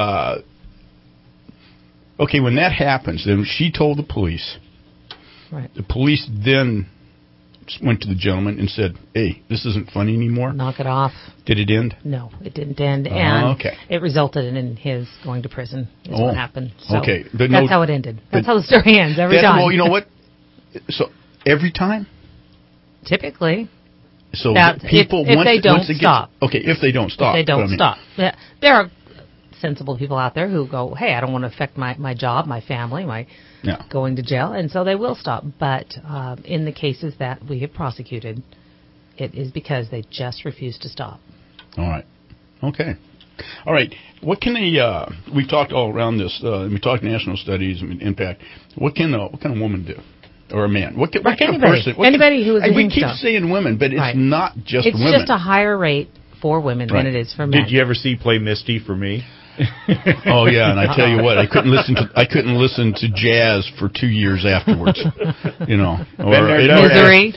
when that happens, then she told the police. Right. The police then went to the gentleman and said, "Hey, this isn't funny anymore. Knock it off." Did it end? No, it didn't end, and it resulted in his going to prison. Is what happened. So that's how it ended. That's how the story ends every time. Well, you know what? So every time. Typically. So people, if they don't stop. Okay, if they don't stop. If they don't stop. Yeah, there are sensible people out there who go, "Hey, I don't want to affect my job, my family, my going to jail," and so they will stop. But in the cases that we have prosecuted, it is because they just refuse to stop. All right. Okay. All right. What can they? We've talked all around this. We talked national studies and impact. What can a woman do? Or a man? What can anybody, a person? Anybody who is we keep saying women, but it's not just women. It's just a higher rate for women than it is for men. Did you ever see Play Misty for Me? Oh yeah, and I tell you what, I couldn't listen to jazz for 2 years afterwards. Misery.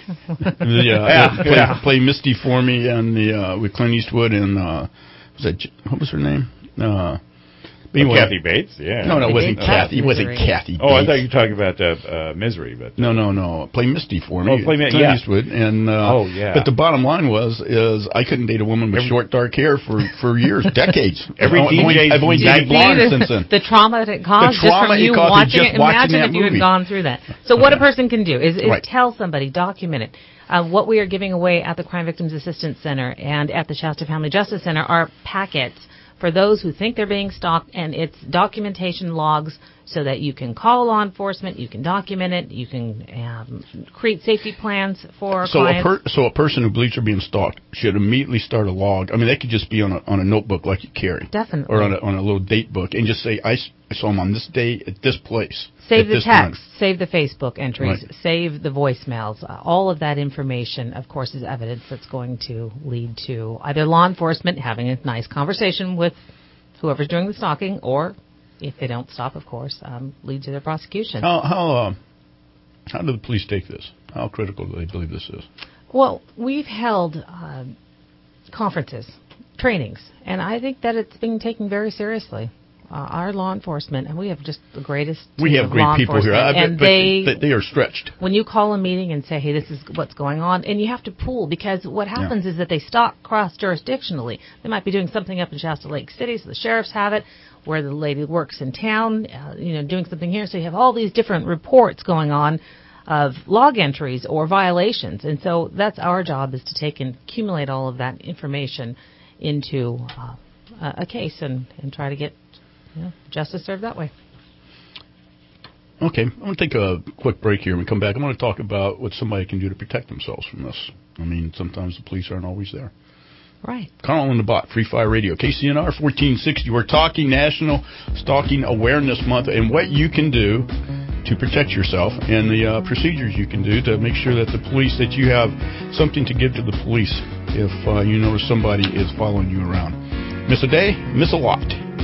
Play Misty for Me and with Clint Eastwood and what was her name? Anyway, Kathy Bates, yeah. No, it wasn't Kathy. It wasn't Kathy Bates. Oh, I thought you were talking about Misery, but no. Play Misty for Me. Oh, Play Misty, Clint Eastwood, and But the bottom line is I couldn't date a woman with short dark hair for years, decades. I've only dated blonde since then. The trauma that it caused just from you watching it. Imagine if you had gone through that. So what a person can do is tell somebody, document it. What we are giving away at the Crime Victims Assistance Center and at the Shasta Family Justice Center are packets for those who think they're being stalked, and it's documentation logs so that you can call law enforcement, you can document it, you can create safety plans for clients. So a person who believes they're being stalked should immediately start a log. I mean, they could just be on a notebook like you carry. Definitely. Or on a little date book and just say, I saw him on this day at this place. Save the text, save the Facebook entries, save the voicemails. All of that information, of course, is evidence that's going to lead to either law enforcement having a nice conversation with whoever's doing the stalking, or if they don't stop, of course, lead to their prosecution. How do the police take this? How critical do they believe this is? Well, we've held conferences, trainings, and I think that it's being taken very seriously. our law enforcement, and we have just the greatest team We have of great law people here, enforcement, but they are stretched. When you call a meeting and say, hey, this is what's going on, and you have to pool, because what happens is that they stalk cross-jurisdictionally. They might be doing something up in Shasta Lake City, so the sheriffs have it, where the lady works in town, doing something here. So you have all these different reports going on of log entries or violations. And so that's our job, is to take and accumulate all of that information into a case and try to get justice served that way. Okay, I'm going to take a quick break here and we come back. I'm going to talk about what somebody can do to protect themselves from this. I mean, sometimes the police aren't always there. Right. Carl and the Bot, Free Fire Radio, KCNR 1460. We're talking National Stalking Awareness Month and what you can do to protect yourself and the procedures you can do to make sure that the police, that you have something to give to the police if you notice somebody is following you around. Miss a day, miss a lot.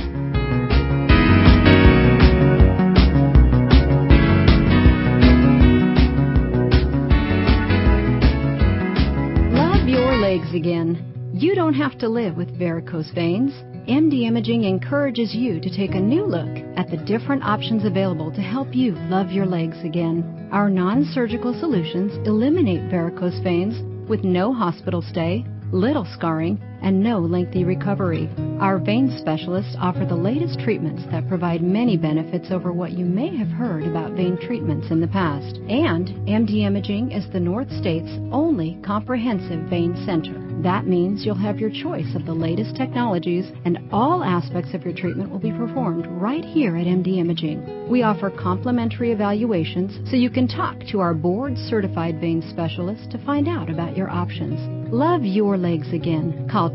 Love your legs again. You don't have to live with varicose veins. MD Imaging encourages you to take a new look at the different options available to help you love your legs again. Our non-surgical solutions eliminate varicose veins with no hospital stay, little scarring, and no lengthy recovery. Our vein specialists offer the latest treatments that provide many benefits over what you may have heard about vein treatments in the past. And MD Imaging is the North State's only comprehensive vein center. That means you'll have your choice of the latest technologies, and all aspects of your treatment will be performed right here at MD Imaging. We offer complimentary evaluations so you can talk to our board-certified vein specialist to find out about your options. Love your legs again. Call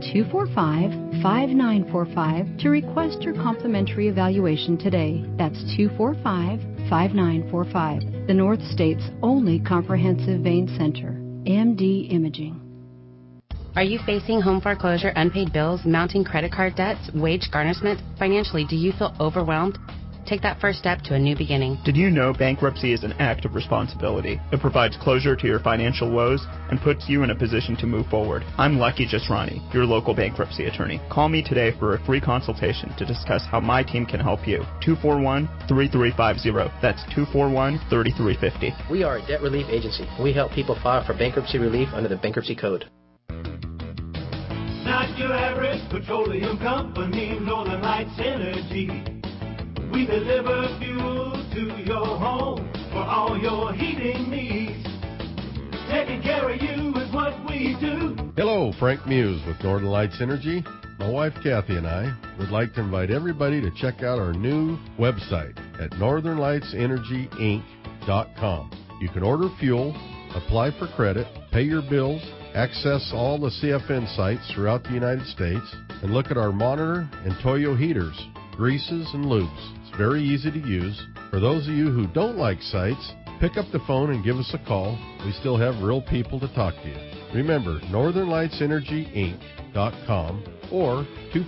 245-5945 to request your complimentary evaluation today. That's 245-5945. The North State's only comprehensive vein center, MD Imaging. Are you facing home foreclosure, unpaid bills, mounting credit card debts, wage garnishment? Financially, do you feel overwhelmed? Take that first step to a new beginning. Did you know bankruptcy is an act of responsibility? It provides closure to your financial woes and puts you in a position to move forward. I'm Lucky Jasrani, your local bankruptcy attorney. Call me today for a free consultation to discuss how my team can help you. 241-3350. That's 241-3350. We are a debt relief agency. We help people file for bankruptcy relief under the Bankruptcy Code. Not your average petroleum company, Northern Lights Energy. We deliver fuel to your home for all your heating needs. Taking care of you is what we do. Hello, Frank Muse with Northern Lights Energy. My wife Kathy and I would like to invite everybody to check out our new website at northernlightsenergyinc.com. You can order fuel, apply for credit, pay your bills, access all the CFN sites throughout the United States, and look at our monitor and Toyo heaters, greases, and lubes. It's very easy to use. For those of you who don't like sites, pick up the phone and give us a call. We still have real people to talk to you. Remember, northernlightsenergyinc.com or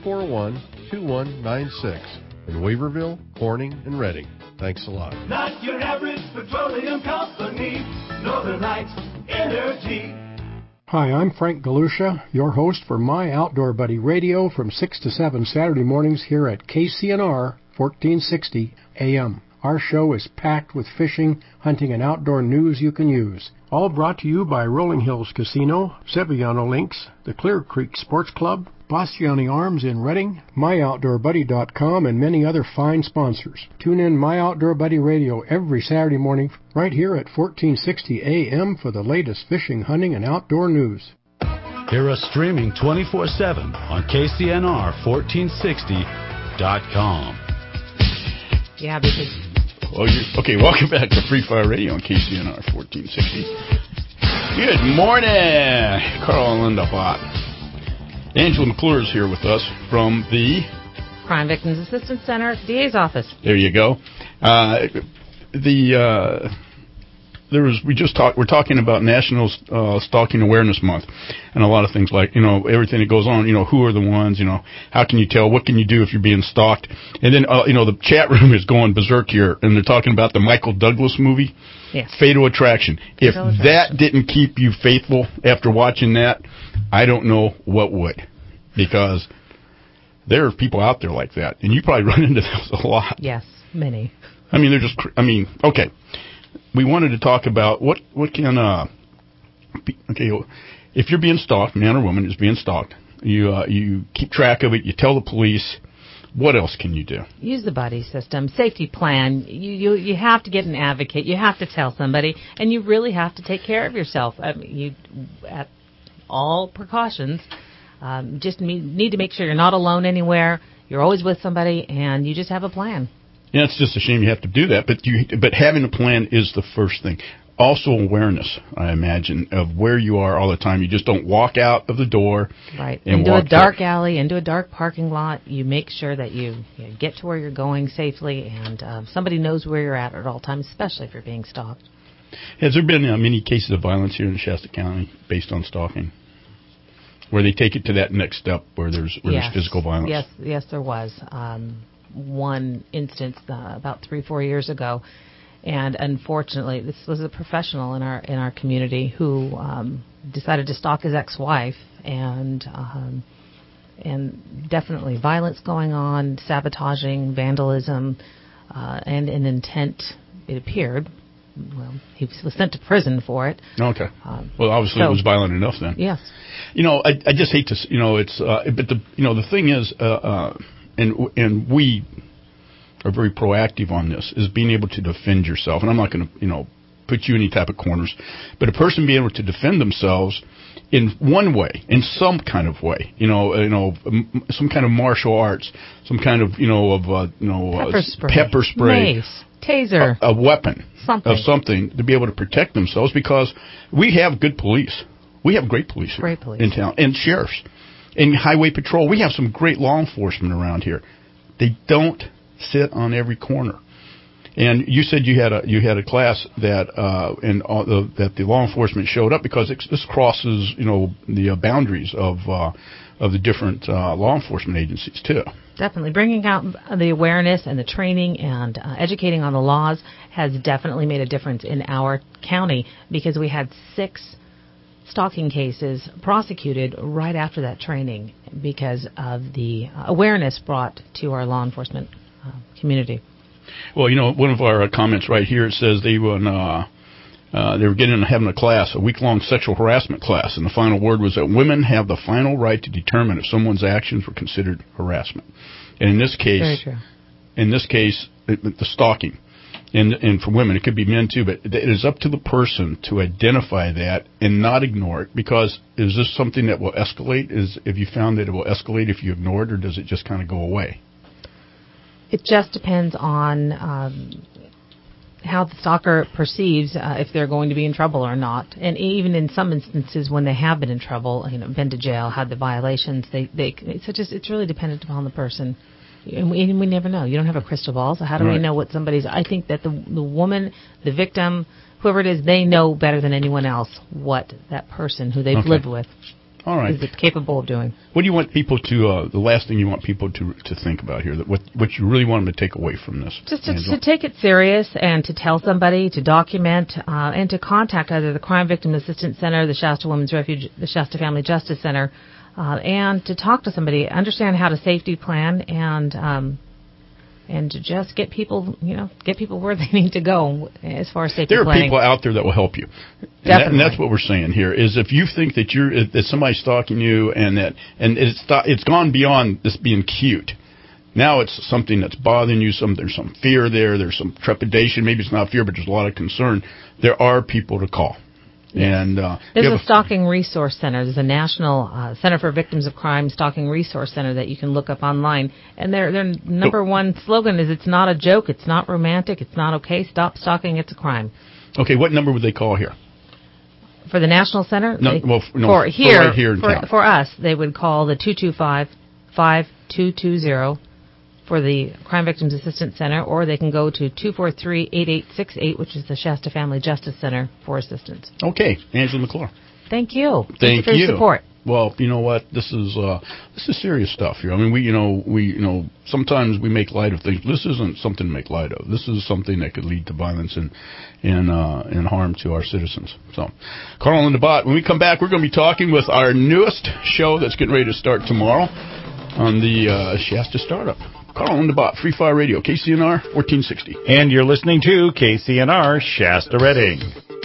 241-2196 in Weaverville, Corning, and Reading. Thanks a lot. Not your average petroleum company, Northern Lights Energy. Hi, I'm Frank Galusha, your host for My Outdoor Buddy Radio from 6 to 7 Saturday mornings here at KCNR 1460 AM. Our show is packed with fishing, hunting, and outdoor news you can use. All brought to you by Rolling Hills Casino, Sevillano Links, the Clear Creek Sports Club, Bastiani Arms in Reading, MyOutdoorBuddy.com, and many other fine sponsors. Tune in My Outdoor Buddy Radio every Saturday morning right here at 1460 AM for the latest fishing, hunting, and outdoor news. Hear us streaming 24/7 on KCNR1460.com. Yeah, because... Okay, welcome back to Free Fire Radio on KCNR 1460. Good morning, Carl and Linda Bott. Angela McClure is here with us from the Crime Victims Assistance Center, DA's office. There you go. We're talking about National Stalking Awareness Month, and a lot of things like, everything that goes on, who are the ones, how can you tell, what can you do if you're being stalked, and then, the chat room is going berserk here, and they're talking about the Michael Douglas movie, yes. Fatal Attraction. If that didn't keep you faithful after watching that, I don't know what would, because there are people out there like that, and you probably run into those a lot. Yes, many. I mean, they're just. I mean, okay. We wanted to talk about what can. Okay, if you're being stalked, man or woman is being stalked, you keep track of it. You tell the police. What else can you do? Use the buddy system, safety plan. You have to get an advocate. You have to tell somebody, and you really have to take care of yourself. I mean, you at all precautions. Just need to make sure you're not alone anywhere. You're always with somebody, and you just have a plan. Yeah, it's just a shame you have to do that, but having a plan is the first thing. Also awareness, I imagine, of where you are all the time. You just don't walk out of the door. Right. And into walk a dark there. alley, into a dark parking lot. You make sure that you get to where you're going safely, and somebody knows where you're at all times, especially if you're being stalked. Has there been many cases of violence here in Shasta County based on stalking, where they take it to that next step where there's physical violence? Yes, there was one instance about 3-4 years ago. And unfortunately, this was a professional in our community who decided to stalk his ex-wife, and definitely violence going on, sabotaging, vandalism, and an intent. It appeared. Well, he was sent to prison for it. Okay. Well, obviously it was violent enough then. Yes. I just hate to. It's. But the thing is, and we are very proactive on this, is being able to defend yourself. And I'm not going to, put you in any type of corners, but a person being able to defend themselves in one way, in some kind of way, some kind of martial arts, some kind of, pepper spray, mace, taser, a weapon, something to be able to protect themselves, because we have good police. We have great police here in town, and sheriffs, and highway patrol. We have some great law enforcement around here. They don't sit on every corner. And you said you had a class that that the law enforcement showed up, because this crosses the boundaries of the different law enforcement agencies too. Definitely bringing out the awareness and the training and educating on the laws has definitely made a difference in our county, because we had 6 stalking cases prosecuted right after that training because of the awareness brought to our law enforcement community. Well, one of our comments right here, it says they were having a class, a week-long sexual harassment class, and the final word was that women have the final right to determine if someone's actions were considered harassment. And in this case, the stalking, and for women, it could be men too, but it is up to the person to identify that and not ignore it, because is this something that will escalate? Have you found that it will escalate if you ignore it, or does it just kind of go away? It just depends on how the stalker perceives if they're going to be in trouble or not. And even in some instances, when they have been in trouble, been to jail, had the violations, it's really dependent upon the person. And we never know. You don't have a crystal ball, so how do we know what somebody's... I think that the woman, the victim, whoever it is, they know better than anyone else what that person who they've lived with is capable of doing. What do you want people to... the last thing you want people to think about here, what you really want them to take away from this? Just to take it serious and to tell somebody, to document, and to contact either the Crime Victim Assistance Center, the Shasta Women's Refuge, the Shasta Family Justice Center, and to talk to somebody, understand how to safety plan, and to just get people where they need to go as far as safety planning. There are people out there that will help you. And that's what we're saying here, is if you think that somebody's stalking you and it's gone beyond this being cute. Now it's something that's bothering you, there's some fear there's some trepidation, maybe it's not fear, but there's a lot of concern. There are people to call. And there's a stalking resource center. There's a National Center for Victims of Crime Stalking Resource Center that you can look up online. And their number one slogan is, "It's not a joke, it's not romantic, it's not okay. Stop stalking, it's a crime." Okay, what number would they call here? For the National Center? For here in town. For us, they would call the 225-5220 for the Crime Victims Assistance Center, or they can go to 243-8868, which is the Shasta Family Justice Center, for assistance. Okay, Angela McClure. Thank you. Thank you for your support. Well, you know what? This is serious stuff here. I mean, we sometimes we make light of things. This isn't something to make light of. This is something that could lead to violence and harm to our citizens. So, Carl and Linda Bott, when we come back, we're going to be talking with our newest show that's getting ready to start tomorrow. on the Shasta Startup. Carl on the bot, Free Fire Radio, KCNR 1460. And you're listening to KCNR Shasta Redding.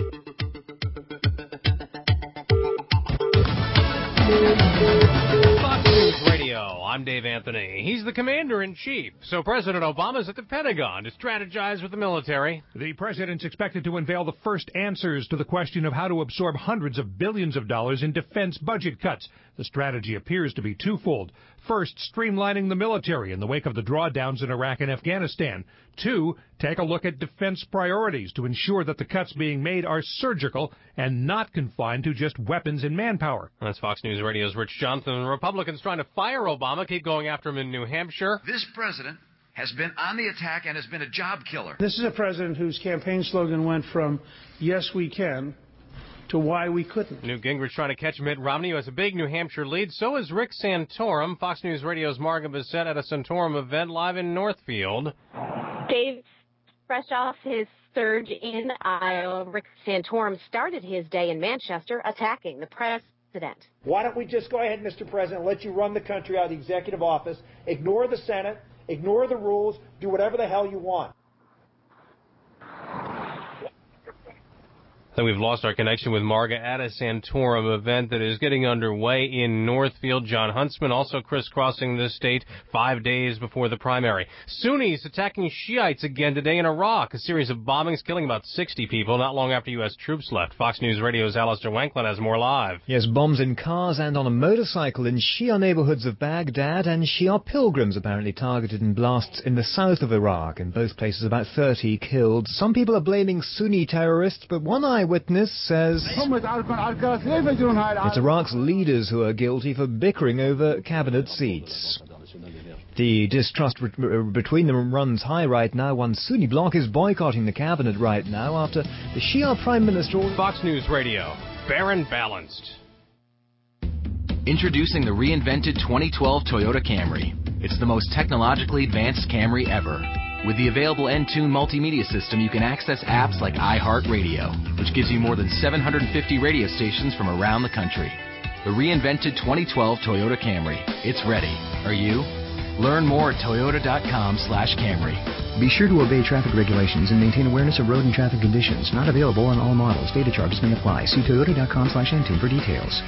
I'm Dave Anthony. He's the commander-in-chief, so President Obama's at the Pentagon to strategize with the military. The president's expected to unveil the first answers to the question of how to absorb hundreds of billions of dollars in defense budget cuts. The strategy appears to be twofold. First, streamlining the military in the wake of the drawdowns in Iraq and Afghanistan. Two, take a look at defense priorities to ensure that the cuts being made are surgical and not confined to just weapons and manpower. That's Fox News Radio's Rich Johnson. Republicans trying to fire Obama keep going after him in New Hampshire. This president has been on the attack and has been a job killer. This is a president whose campaign slogan went from yes, we can to why we couldn't. Newt Gingrich trying to catch Mitt Romney, who has a big New Hampshire lead. So is Rick Santorum. Fox News Radio's Margaret Bissett at a Santorum event live in Northfield. Dave, fresh off his surge in Iowa, Rick Santorum started his day in Manchester attacking the president. Why don't we just go ahead, Mr. President, let you run the country out of the executive office, ignore the Senate, ignore the rules, do whatever the hell you want. Then we've lost our connection with Marga at a Santorum event that is getting underway in Northfield. John Huntsman also crisscrossing the state 5 days before the primary. Sunnis attacking Shiites again today in Iraq. A series of bombings killing about 60 people not long after U.S. troops left. Fox News Radio's Alistair Wanklin has more live. Yes, bombs in cars and on a motorcycle in Shia neighborhoods of Baghdad, and Shia pilgrims apparently targeted in blasts in the south of Iraq. In both places, about 30 killed. Some people are blaming Sunni terrorists, but one eyewitness says it's Iraq's leaders who are guilty for bickering over cabinet seats. The distrust between them runs high right now. One Sunni bloc is boycotting the cabinet right now after the Shia Prime Minister... Fox News Radio, fair and balanced. Introducing the reinvented 2012 Toyota Camry. It's the most technologically advanced Camry ever. With the available Entune multimedia system, you can access apps like iHeartRadio, which gives you more than 750 radio stations from around the country. The reinvented 2012 Toyota Camry. It's ready. Are you? Learn more at toyota.com/Camry. Be sure to obey traffic regulations and maintain awareness of road and traffic conditions. Not available on all models. Data charges may apply. See toyota.com/Entune for details.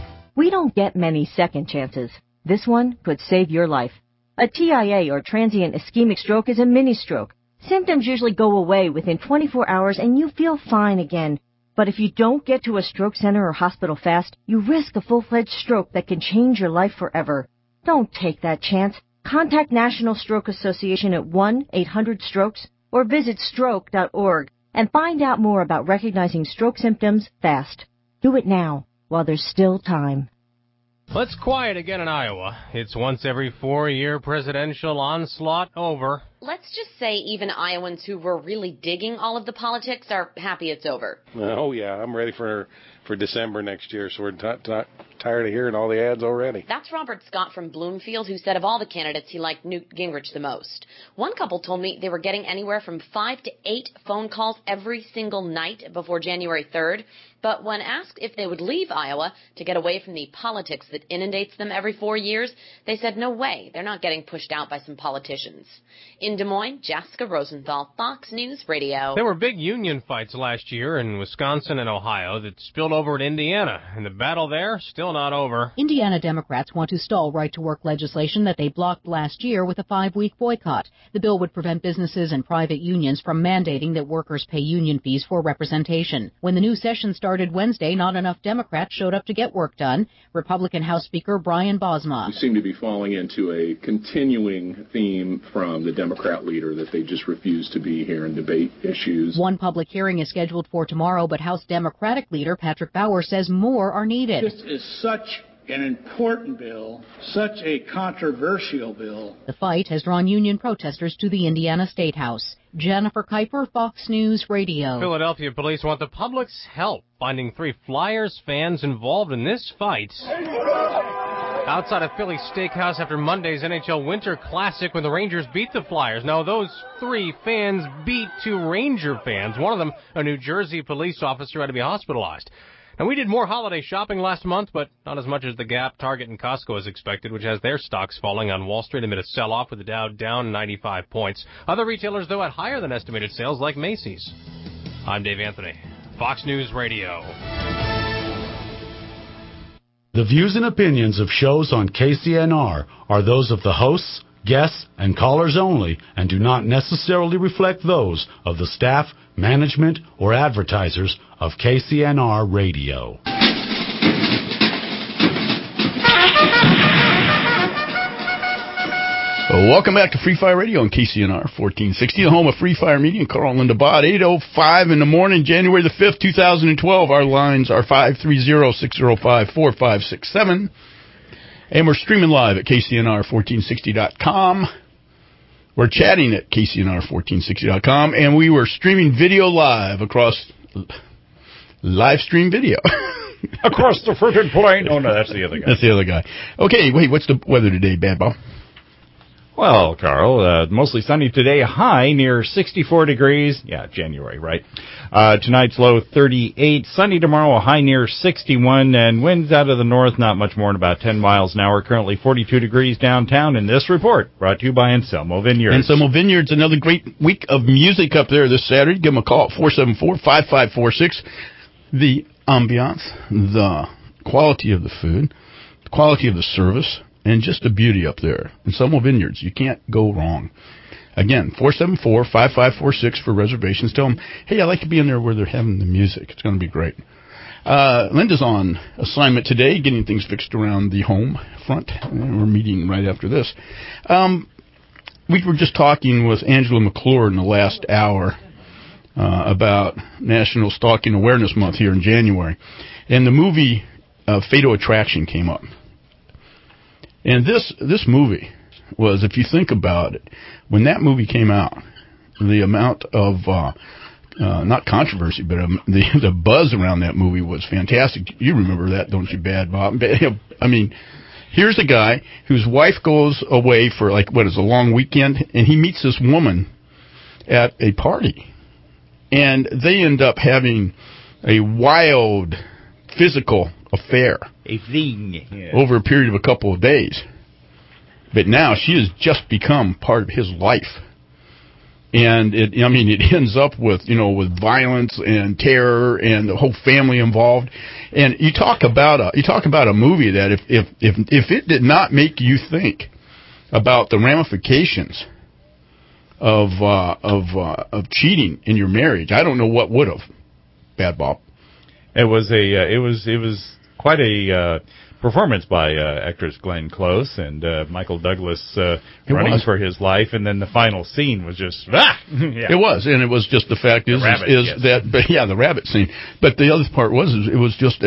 We don't get many second chances. This one could save your life. A TIA, or transient ischemic stroke, is a mini-stroke. Symptoms usually go away within 24 hours and you feel fine again. But if you don't get to a stroke center or hospital fast, you risk a full-fledged stroke that can change your life forever. Don't take that chance. Contact National Stroke Association at 1-800-STROKES or visit stroke.org and find out more about recognizing stroke symptoms fast. Do it now, while there's still time. Let's quiet again in Iowa. It's once every 4-year presidential onslaught over. Let's just say even Iowans who were really digging all of the politics are happy it's over. Oh, yeah. I'm ready for December next year, so we're tired of hearing all the ads already. That's Robert Scott from Bloomfield, who said of all the candidates, he liked Newt Gingrich the most. One couple told me they were getting anywhere from 5 to 8 phone calls every single night before January 3rd. But when asked if they would leave Iowa to get away from the politics that inundates them every 4 years, they said no way, they're not getting pushed out by some politicians. In Des Moines, Jessica Rosenthal, Fox News Radio. There were big union fights last year in Wisconsin and Ohio that spilled over to Indiana, and the battle there still not over. Indiana Democrats want to stall right-to-work legislation that they blocked last year with a 5-week boycott. The bill would prevent businesses and private unions from mandating that workers pay union fees for representation. When the new session started Wednesday, not enough Democrats showed up to get work done. Republican House Speaker Brian Bosma. We seem to be falling into a continuing theme from the Democrat leader that they just refuse to be here and debate issues. One public hearing is scheduled for tomorrow, but House Democratic leader Patrick Bauer says more are needed. This is such an important bill, such a controversial bill. The fight has drawn union protesters to the Indiana State House. Jennifer Kuiper, Fox News Radio. Philadelphia police want the public's help finding 3 Flyers fans involved in this fight. Outside of Philly Steakhouse after Monday's NHL Winter Classic when the Rangers beat the Flyers. Now, those 3 fans beat 2 Ranger fans. One of them, a New Jersey police officer, had to be hospitalized. And we did more holiday shopping last month, but not as much as the Gap, Target, and Costco as expected, which has their stocks falling on Wall Street amid a sell-off with the Dow down 95 points. Other retailers, though, had higher than estimated sales, like Macy's. I'm Dave Anthony, Fox News Radio. The views and opinions of shows on KCNR are those of the hosts, guests, and callers only and do not necessarily reflect those of the staff, management, or advertisers of KCNR Radio. Welcome back to Free Fire Radio on KCNR 1460, the home of Free Fire Media and Carl and Linda Bott. 8:05 in the morning, January the 5th, 2012. Our lines are 530-605-4567. And we're streaming live at KCNR1460.com. We're chatting at KCNR1460.com. And we were streaming video live across live stream video. Across the frigid plain. Oh, no, that's the other guy. That's the other guy. Okay, wait, what's the weather today, Bad Bob? Well, Carl, mostly sunny today, high near 64 degrees. Yeah, January, right? Tonight's low 38. Sunny tomorrow, a high near 61. And winds out of the north, not much more than about 10 miles an hour. Currently 42 degrees downtown. And this report brought to you by Anselmo Vineyards. Anselmo Vineyards, another great week of music up there this Saturday. Give them a call at 474-5546. The ambiance, the quality of the food, the quality of the service, and just the beauty up there. Anselmo Vineyards, you can't go wrong. Again, 474-5546 for reservations. Tell them, hey, I like to be in there where they're having the music. It's going to be great. Linda's on assignment today, getting things fixed around the home front. And we're meeting right after this. We were just talking with Angela McClure in the last hour about National Stalking Awareness Month here in January. And the movie Fatal Attraction came up. And this movie was, if you think about it, when that movie came out, the amount of, not controversy, but the buzz around that movie was fantastic. You remember that, don't you, Bad Bob? I mean, here's a guy whose wife goes away for, a long weekend, and he meets this woman at a party. And they end up having a wild physical affair. A fling. Yeah. Over a period of a couple of days. But now she has just become part of his life. And it ends up with violence and terror and the whole family involved. And you talk about a movie that if it did not make you think about the ramifications of cheating in your marriage, I don't know what would have. Bad Bob. It was quite a performance by actress Glenn Close and Michael Douglas running for his life, and then the final scene was just yeah. It was, and it was just the fact the rabbit scene. But the other part was it was just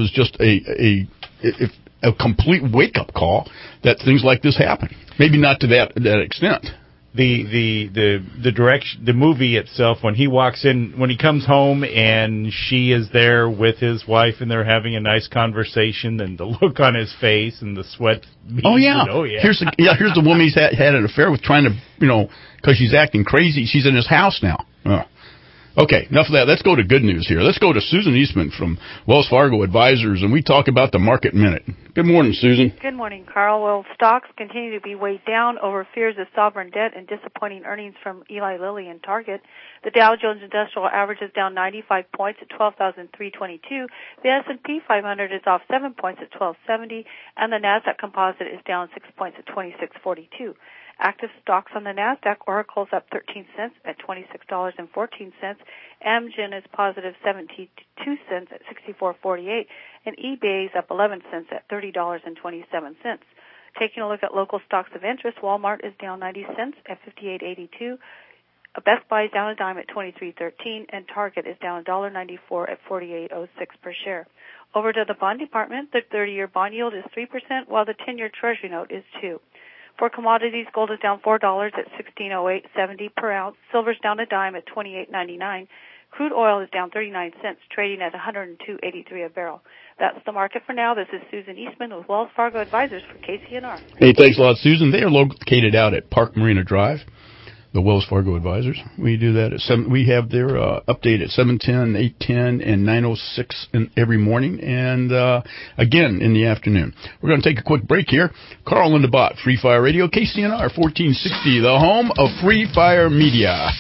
a complete wake up call that things like this happen. Maybe not to that extent. The direction, the movie itself, when he walks in, when he comes home and she is there with his wife and they're having a nice conversation, and the look on his face and the sweat. Oh yeah. Here's the woman he's had an affair with, trying to, because she's acting crazy. She's in his house now. Okay, enough of that. Let's go to good news here. Let's go to Susan Eastman from Wells Fargo Advisors, and we talk about the market minute. Good morning, Susan. Good morning, Carl. Well, stocks continue to be weighed down over fears of sovereign debt and disappointing earnings from Eli Lilly and Target. The Dow Jones Industrial Average is down 95 points at 12,322. The S&P 500 is off 7 points at 1270, and the Nasdaq Composite is down 6 points at 2642. Active stocks on the Nasdaq: Oracle's up 13 cents at $26.14. Amgen is positive 72 cents at $64.48, and eBay is up 11 cents at $30.27. Taking a look at local stocks of interest, Walmart is down 90 cents at $58.82. Best Buy is down a dime at $23.13, and Target is down $1.94 at $48.06 per share. Over to the bond department, the 30-year bond yield is 3%, while the 10-year Treasury note is 2%. For commodities, gold is down $4 at $16.0870 per ounce. Silver's down a dime at $28.99. Crude oil is down 39 cents, trading at $102.83 a barrel. That's the market for now. This is Susan Eastman with Wells Fargo Advisors for KCNR. Hey, thanks a lot, Susan. They are located out at Park Marina Drive. The Wells Fargo Advisors. We do that at 7. We have their update at 7:10, 8:10, and 9:06 every morning, and again in the afternoon. We're going to take a quick break here. Carl and the Bot, Free Fire Radio, KCNR 1460, the home of Free Fire Media.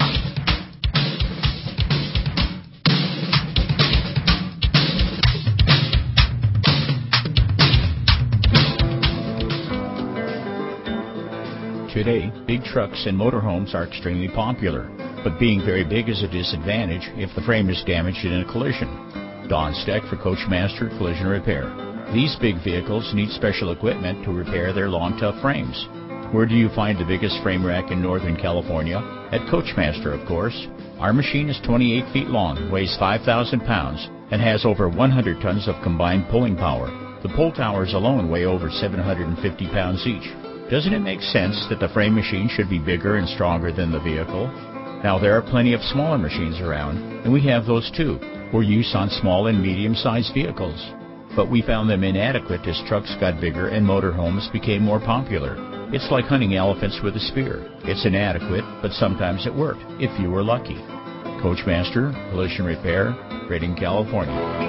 Today, big trucks and motorhomes are extremely popular, but being very big is a disadvantage if the frame is damaged in a collision. Don Steck for Coachmaster Collision Repair. These big vehicles need special equipment to repair their long, tough frames. Where do you find the biggest frame rack in Northern California? At Coachmaster, of course. Our machine is 28 feet long, weighs 5,000 pounds, and has over 100 tons of combined pulling power. The pull towers alone weigh over 750 pounds each. Doesn't it make sense that the frame machine should be bigger and stronger than the vehicle? Now, there are plenty of smaller machines around, and we have those too, for use on small and medium-sized vehicles. But we found them inadequate as trucks got bigger and motorhomes became more popular. It's like hunting elephants with a spear. It's inadequate, but sometimes it worked, if you were lucky. Coachmaster, Collision Repair, Redding, California.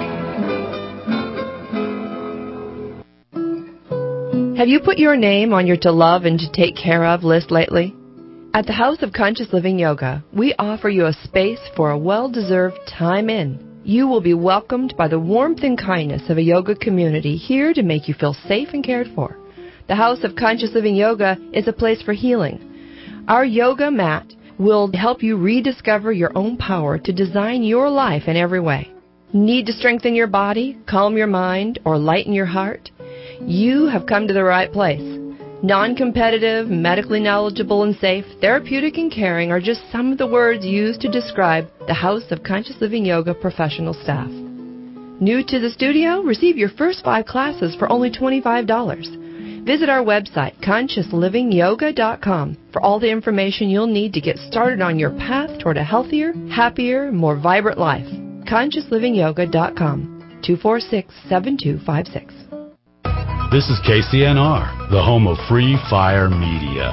Have you put your name on your to love and to take care of list lately? At the House of Conscious Living Yoga, we offer you a space for a well-deserved time in. You will be welcomed by the warmth and kindness of a yoga community here to make you feel safe and cared for. The House of Conscious Living Yoga is a place for healing. Our yoga mat will help you rediscover your own power to design your life in every way. Need to strengthen your body, calm your mind, or lighten your heart? You have come to the right place. Non-competitive, medically knowledgeable and safe, therapeutic and caring are just some of the words used to describe the House of Conscious Living Yoga professional staff. New to the studio? Receive your first 5 classes for only $25. Visit our website, consciouslyvingyoga.com, for all the information you'll need to get started on your path toward a healthier, happier, more vibrant life. consciouslyvingyoga.com, 246-7256. This is KCNR, the home of Free Fire Media.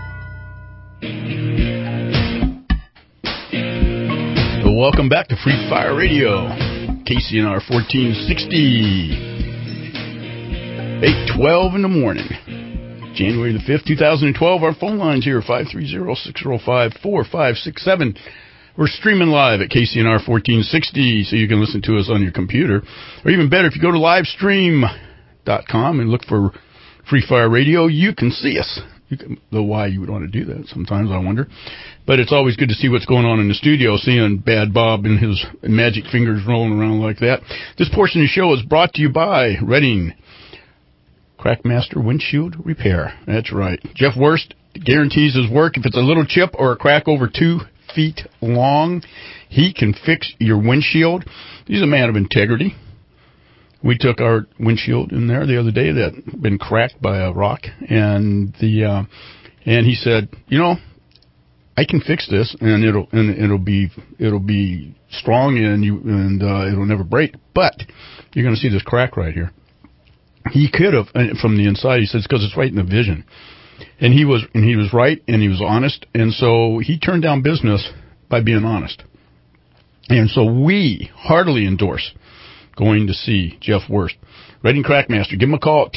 Well, welcome back to Free Fire Radio, KCNR 1460, 8:12 in the morning, January the 5th, 2012. Our phone lines here, 530-605-4567. We're streaming live at KCNR 1460, so you can listen to us on your computer. Or even better, if you go to livestream.com and look for Free Fire Radio, you can see us. You can know why you would want to do that. Sometimes I wonder. But it's always good to see what's going on in the studio, seeing Bad Bob and his magic fingers rolling around like that. This portion of the show is brought to you by Redding Crackmaster Windshield Repair. That's right. Jeff Wurst guarantees his work. If it's a little chip or a crack over 2 feet long, he can fix your windshield. He's a man of integrity. We took our windshield in there the other day that had been cracked by a rock, and and he said, you know, I can fix this, and it'll be strong, and it'll never break. But you're going to see this crack right here. He could have, from the inside, he says, because it's right in the vision. And he was right, and he was honest, and so he turned down business by being honest. And so we heartily endorse going to see Jeff Wurst, Redding Crackmaster. Give him a call at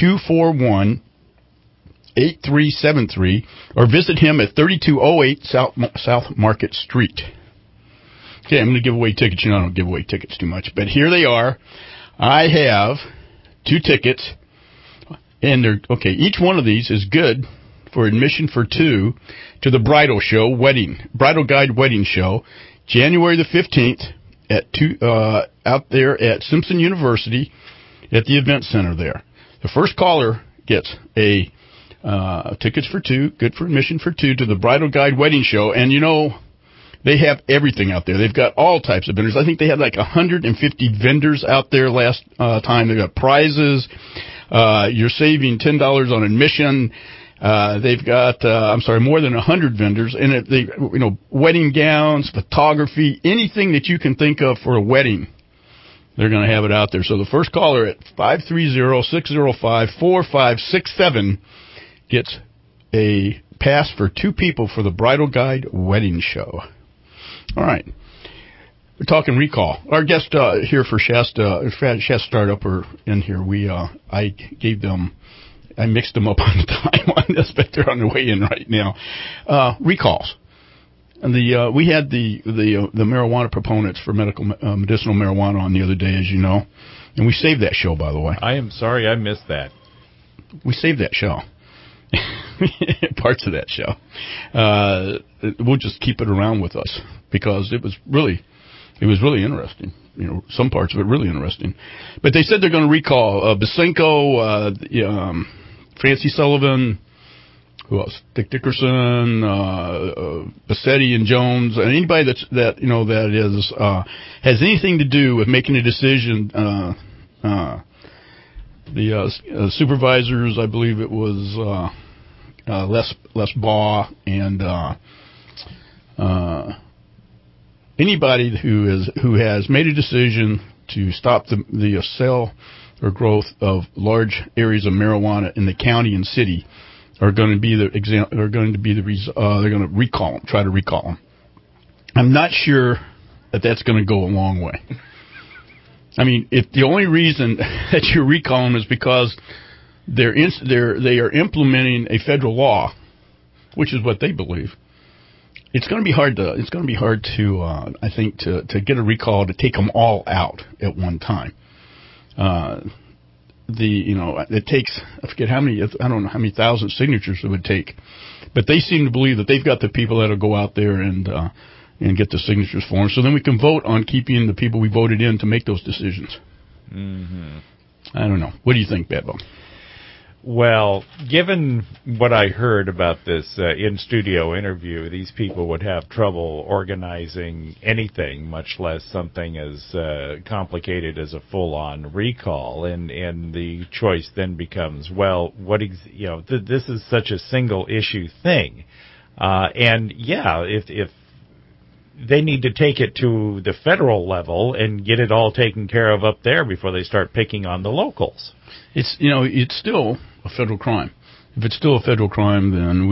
241-8373, or visit him at 3208 South Market Street. Okay, I'm going to give away tickets. You know, I don't give away tickets too much, but here they are. I have 2 tickets, and they're okay. Each one of these is good for admission for 2 to the Bridal Guide Wedding Show, January the 15th at 2 out there at Simpson University at the event center there. The first caller gets a tickets for 2, good for admission for 2 to the Bridal Guide Wedding Show, and you know, they have everything out there. They've got all types of vendors. I think they had like 150 vendors out there last time. They've got prizes. You're saving $10 on admission. They've got, more than 100 vendors. And wedding gowns, photography, anything that you can think of for a wedding, they're going to have it out there. So the first caller at 530-605-4567 gets a pass for 2 people for the Bridal Guide wedding show. All right. We're talking recall. Our guest here for Shasta Startup are in here. I mixed them up on the time on this, but they're on the way in right now. Recalls. And we had the marijuana proponents for medicinal marijuana on the other day, as you know, and we saved that show, by the way. I am sorry I missed that. We saved that show. Parts of that show. We'll just keep it around with us because it was really interesting. You know, some parts of it really interesting. But they said they're going to recall Basenko, Francie Sullivan, who else? Dick Dickerson, Bassetti and Jones, and anybody that has anything to do with making a decision. The supervisors, I believe it was Les Baugh and anybody who has made a decision to stop the sale or growth of large areas of marijuana in the county and city are going to be they're going to recall them, try to recall them. I'm not sure that's going to go a long way. I mean, if the only reason that you recall them is because they are implementing a federal law, which is what they believe, it's going to be hard to I think to get a recall to take them all out at one time. It takes, I forget how many, I don't know how many thousand signatures it would take, but they seem to believe that they've got the people that'll go out there and get the signatures for them. So then we can vote on keeping the people we voted in to make those decisions. Mm-hmm. I don't know. What do you think, Bad Bone? Well, given what I heard about this in-studio interview, these people would have trouble organizing anything, much less something as complicated as a full-on recall. And the choice then becomes, well, this is such a single-issue thing. If they need to take it to the federal level and get it all taken care of up there before they start picking on the locals. It's still a federal crime. If it's still a federal crime, then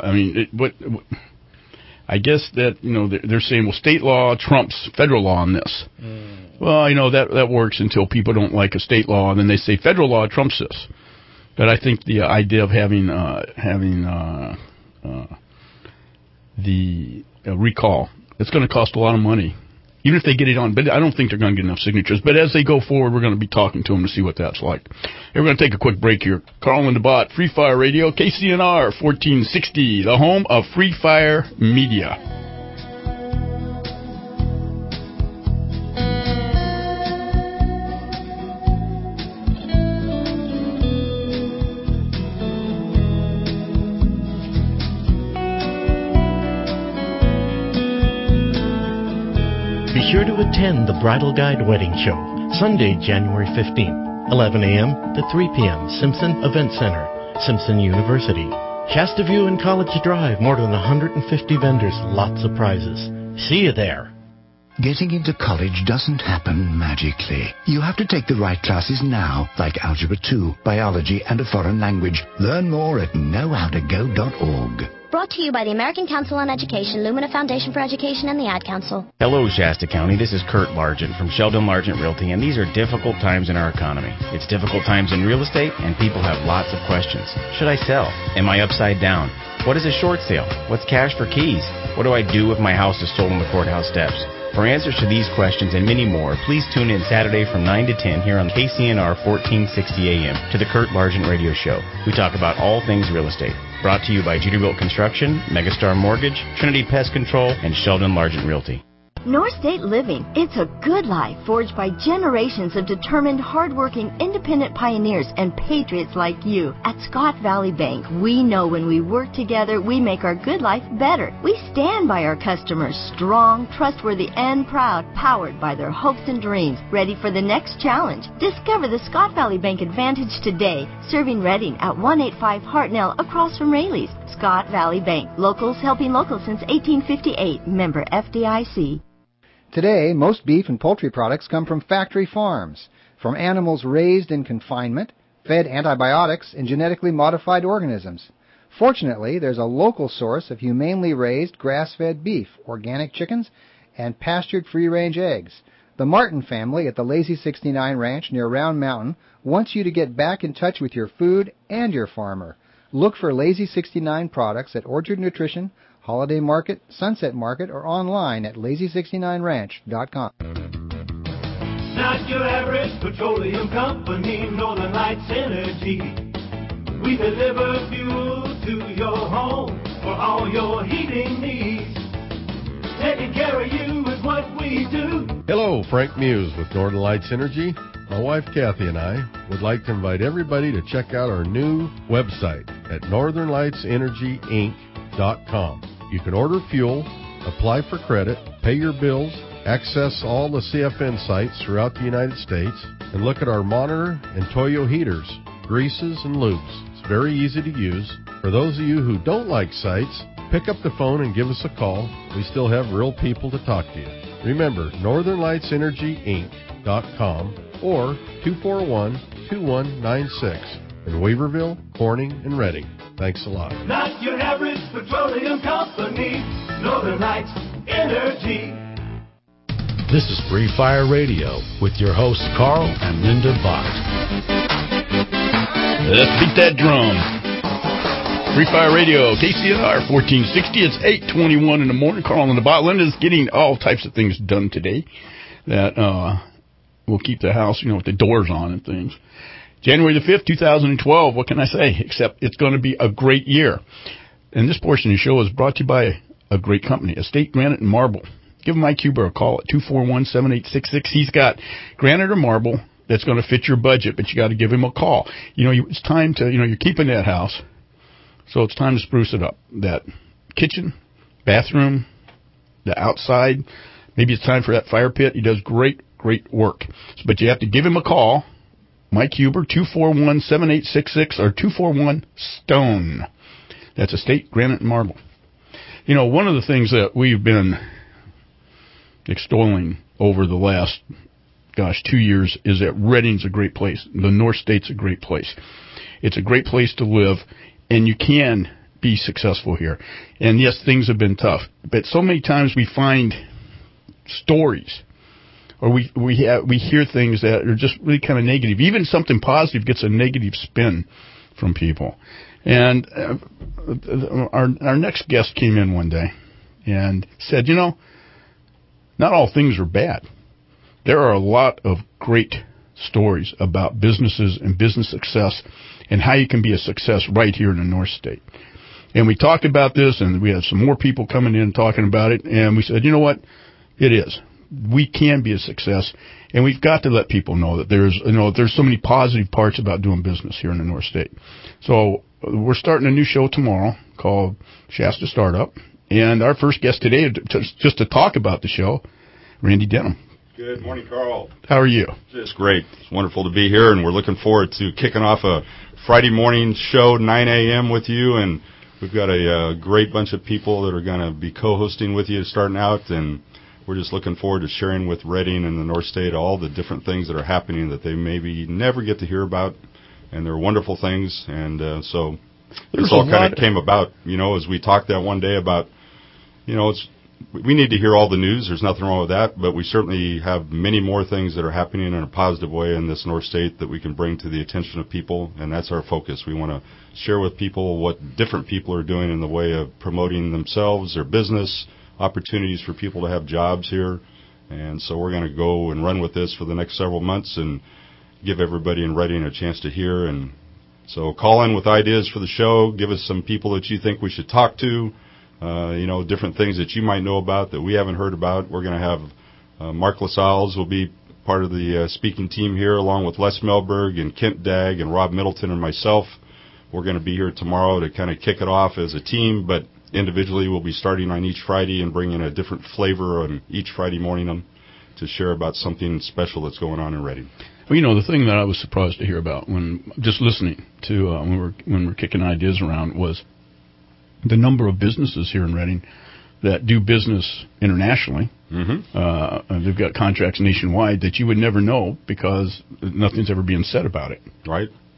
I guess that, they're saying, well, state law trumps federal law on this. Well, that works until people don't like a state law, and then they say federal law trumps this. But I think the idea of having the recall, it's going to cost a lot of money. Even if they get it on, but I don't think they're going to get enough signatures. But as they go forward, we're going to be talking to them to see what that's like. Hey, we're going to take a quick break here. Carl and DeBot, Free Fire Radio, KCNR 1460, the home of Free Fire Media. Be sure to attend the Bridal Guide Wedding Show, Sunday, January 15th, 11 a.m. to 3 p.m., Simpson Event Center, Simpson University. Shasta View and College Drive, more than 150 vendors, lots of prizes. See you there. Getting into college doesn't happen magically. You have to take the right classes now, like Algebra 2, Biology, and a foreign language. Learn more at knowhowtogo.org. Brought to you by the American Council on Education, Lumina Foundation for Education, and the Ad Council. Hello, Shasta County. This is Kurt Largent from Sheldon Largent Realty, and these are difficult times in our economy. It's difficult times in real estate, and people have lots of questions. Should I sell? Am I upside down? What is a short sale? What's cash for keys? What do I do if my house is sold on the courthouse steps? For answers to these questions and many more, please tune in Saturday from 9 to 10 here on KCNR 1460 AM to the Kurt Largent Radio Show. We talk about all things real estate. Brought to you by Jeterbilt Construction, Megastar Mortgage, Trinity Pest Control, and Sheldon Largent Realty. North State Living. It's a good life forged by generations of determined, hardworking, independent pioneers and patriots like you. At Scott Valley Bank, we know when we work together, we make our good life better. We stand by our customers, strong, trustworthy, and proud, powered by their hopes and dreams, ready for the next challenge. Discover the Scott Valley Bank Advantage today, serving Reading at 185 Hartnell across from Rayleigh's. Scott Valley Bank, locals helping locals since 1858, member FDIC. Today, most beef and poultry products come from factory farms, from animals raised in confinement, fed antibiotics and genetically modified organisms. Fortunately, there's a local source of humanely raised grass-fed beef, organic chickens, and pastured free-range eggs. The Martin family at the Lazy 69 Ranch near Round Mountain wants you to get back in touch with your food and your farmer. Look for Lazy 69 products at Orchard Nutrition, Holiday Market, Sunset Market, or online at lazy69ranch.com. Not your average petroleum company, Northern Lights Energy. We deliver fuel to your home for all your heating needs. Taking care of you is what we do. Hello, Frank Muse with Northern Lights Energy. My wife Kathy and I would like to invite everybody to check out our new website at northernlightsenergyinc.com. You can order fuel, apply for credit, pay your bills, access all the CFN sites throughout the United States, and look at our monitor and Toyo heaters, greases, and lubes. It's very easy to use. For those of you who don't like sites, pick up the phone and give us a call. We still have real people to talk to you. Remember, northernlightsenergyinc.com or 241-2196 in Weaverville, Corning, and Redding. Thanks a lot. Not your average petroleum company, Northern Lights Energy. This is Free Fire Radio with your hosts Carl and Linda Bott. Let's beat that drum. Free Fire Radio, KCNR 1460. It's 8:21 in the morning. Carl and the Bot. Linda's getting all types of things done today that will keep the house, with the doors on and things. January the 5th, 2012. What can I say? Except it's going to be a great year. And this portion of the show is brought to you by a great company, Estate Granite and Marble. Give Mike Huber a call at 241-7866. He's got granite or marble that's going to fit your budget, but you got to give him a call. It's time to, you're keeping that house. So it's time to spruce it up. That kitchen, bathroom, the outside. Maybe it's time for that fire pit. He does great work. But you have to give him a call. Mike Huber, 241-7866 or 241-STONE. That's Estate Granite and Marble. One of the things that we've been extolling over the last, 2 years is that Redding's a great place. The North State's a great place. It's a great place to live. And you can be successful here. And yes, things have been tough. But so many times we find stories, or we hear things that are just really kind of negative. Even something positive gets a negative spin from people. And our next guest came in one day and said, not all things are bad. There are a lot of great stories about businesses and business success and how you can be a success right here in the North State. And we talked about this, and we had some more people coming in talking about it, and we said, you know what? It is. We can be a success, and we've got to let people know that there's so many positive parts about doing business here in the North State. So we're starting a new show tomorrow called Shasta Startup, and our first guest today, just to talk about the show, Randy Denham. Good morning, Carl. How are you? It's great. It's wonderful to be here, and we're looking forward to kicking off a Friday morning show, 9 a.m. with you, and we've got a great bunch of people that are going to be co-hosting with you starting out, and we're just looking forward to sharing with Redding and the North State all the different things that are happening that they maybe never get to hear about, and they're wonderful things, and so this all kind of came about, as we talked that one day about, we need to hear all the news. There's nothing wrong with that, but we certainly have many more things that are happening in a positive way in this North State that we can bring to the attention of people, and that's our focus. We want to share with people what different people are doing in the way of promoting themselves, their business, opportunities for people to have jobs here, and so we're going to go and run with this for the next several months and give everybody in Redding a chance to hear. And so call in with ideas for the show. Give us some people that you think we should talk to. Different things that you might know about that we haven't heard about. We're going to have Mark LaSalle's will be part of the speaking team here, along with Les Melberg and Kent Dagg and Rob Middleton and myself. We're going to be here tomorrow to kind of kick it off as a team, but individually we'll be starting on each Friday and bringing a different flavor on each Friday morning to share about something special that's going on in Redding. Well, the thing that I was surprised to hear about when just listening to when we're kicking ideas around was the number of businesses here in Redding that do business internationally. Mm-hmm. They've got contracts nationwide that you would never know because nothing's ever being said about it. Right.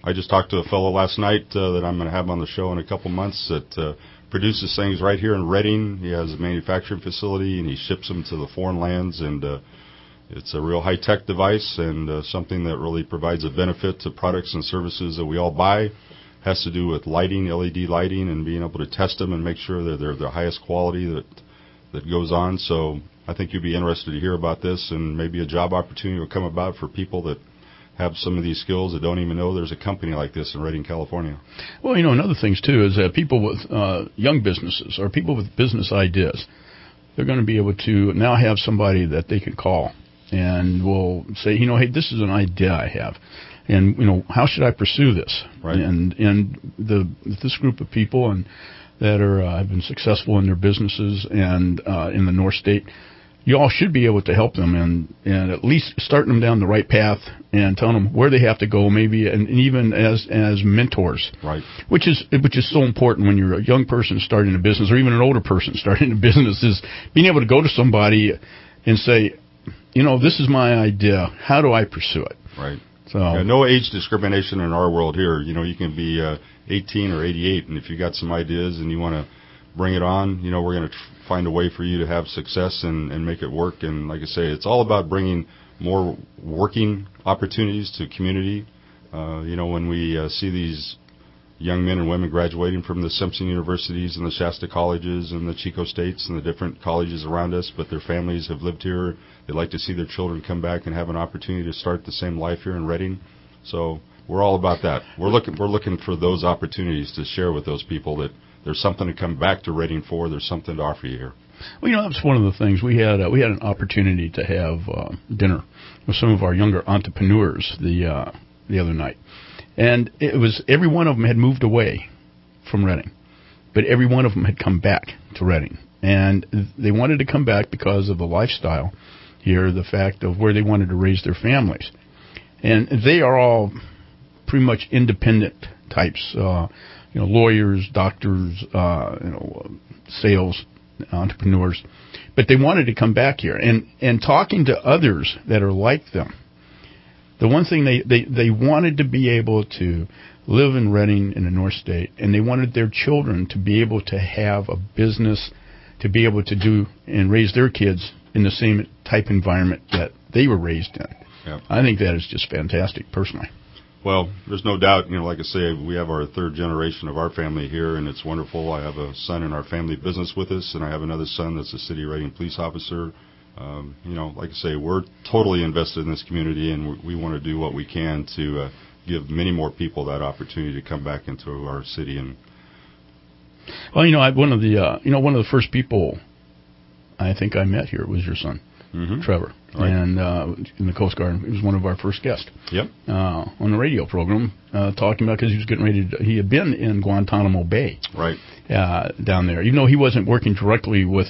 I just talked to a fellow last night that I'm going to have on the show in a couple months that produces things right here in Reading. He has a manufacturing facility, and he ships them to the foreign lands, and it's a real high-tech device and something that really provides a benefit to products and services that we all buy. Has to do with lighting, LED lighting, and being able to test them and make sure that they're the highest quality that goes on. So I think you'd be interested to hear about this, and maybe a job opportunity will come about for people that have some of these skills that don't even know there's a company like this in Reading, California. Well, another things, too, is that people with young businesses or people with business ideas, they're going to be able to now have somebody that they can call and will say, hey, this is an idea I have. And, how should I pursue this? Right. And this group of people and that have been successful in their businesses and in the North State, you all should be able to help them and at least starting them down the right path and telling them where they have to go, maybe, and even as mentors. Right. Which is so important when you're a young person starting a business, or even an older person starting a business, is being able to go to somebody and say, this is my idea. How do I pursue it? Right. So no age discrimination in our world here. You can be 18 or 88, and if you got some ideas and you want to bring it on, we're going to find a way for you to have success and make it work. And like I say, it's all about bringing more working opportunities to community. When we see these young men and women graduating from the Simpson universities and the Shasta colleges and the Chico states and the different colleges around us, but their families have lived here. They'd like to see their children come back and have an opportunity to start the same life here in Reading. So we're all about that. We're looking for those opportunities to share with those people that there's something to come back to Reading for. There's something to offer you here. Well, that's one of the things. We had an opportunity to have dinner with some of our younger entrepreneurs the other night. And it was every one of them had moved away from Reading, but every one of them had come back to Reading. And they wanted to come back because of the lifestyle here, the fact of where they wanted to raise their families. And they are all pretty much independent types, lawyers, doctors, sales, entrepreneurs. But they wanted to come back here. And talking to others that are like them, the one thing they wanted to be able to live in Reading in the North State, and they wanted their children to be able to have a business, to be able to do and raise their kids in the same type environment that they were raised in. Yeah. I think that is just fantastic, personally. Well, there's no doubt, like I say, we have our third generation of our family here, and it's wonderful. I have a son in our family business with us, and I have another son that's a City of Reading police officer. Like I say, we're totally invested in this community, and we want to do what we can to give many more people that opportunity to come back into our city. And well, one of the first people I think I met here was your son, Trevor, right. And in the Coast Guard. He was one of our first guests. Yep. On the radio program, talking about because he was getting ready to. He had been in Guantanamo Bay, right, down there. Even though he wasn't working directly with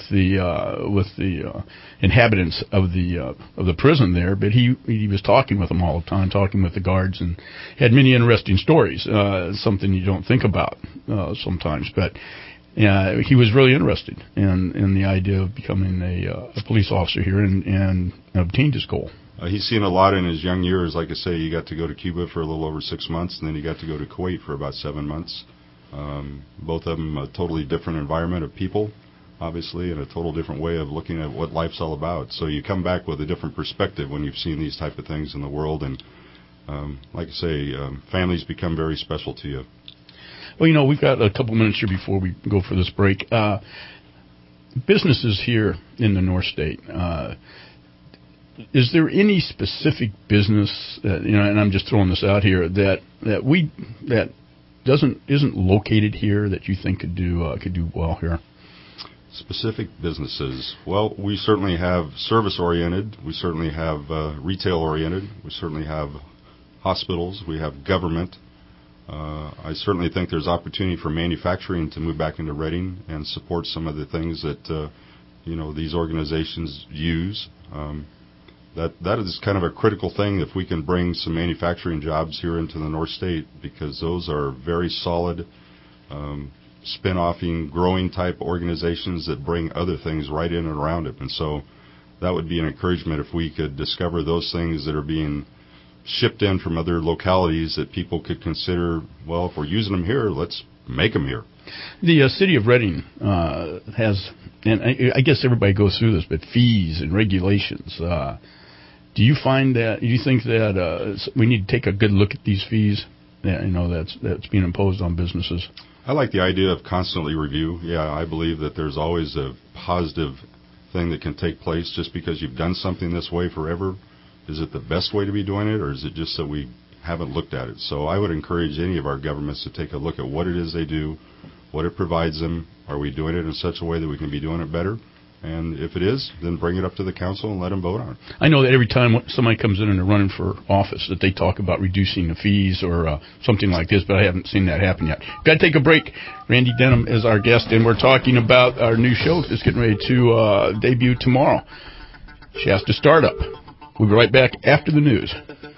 the inhabitants of the prison there, but he was talking with them all the time, talking with the guards, and had many interesting stories. Something you don't think about sometimes, but. He was really interested in the idea of becoming a police officer here and obtained his goal. He's seen a lot in his young years. Like I say, he got to go to Cuba for a little over 6 months, and then he got to go to Kuwait for about 7 months. Both of them a totally different environment of people, obviously, and a total different way of looking at what life's all about. So you come back with a different perspective when you've seen these type of things in the world. And like I say, families become very special to you. Well, we've got a couple minutes here before we go for this break. Businesses here in the North State, is there any specific business, and I'm just throwing this out here, that isn't located here that you think could do well here? Specific businesses. Well, we certainly have service-oriented. We certainly have retail-oriented. We certainly have hospitals. We have government. I certainly think there's opportunity for manufacturing to move back into Reading and support some of the things that these organizations use. That is kind of a critical thing if we can bring some manufacturing jobs here into the North State, because those are very solid, spin-offing, growing type organizations that bring other things right in and around it. And so that would be an encouragement if we could discover those things that are being shipped in from other localities that people could consider, well, if we're using them here, let's make them here. The city of Reading has, and I guess everybody goes through this, but fees and regulations. Do you think that we need to take a good look at these fees? That's being imposed on businesses. I like the idea of constantly review. Yeah, I believe that there's always a positive thing that can take place just because you've done something this way forever. Is it the best way to be doing it, or is it just that we haven't looked at it? So I would encourage any of our governments to take a look at what it is they do, what it provides them. Are we doing it in such a way that we can be doing it better? And if it is, then bring it up to the council and let them vote on it. I know that every time somebody comes in and they're running for office that they talk about reducing the fees or something like this, but I haven't seen that happen yet. Got to take a break. Randy Denham is our guest, and we're talking about our new show that's getting ready to debut tomorrow, Shasta Startup. We'll be right back after the news.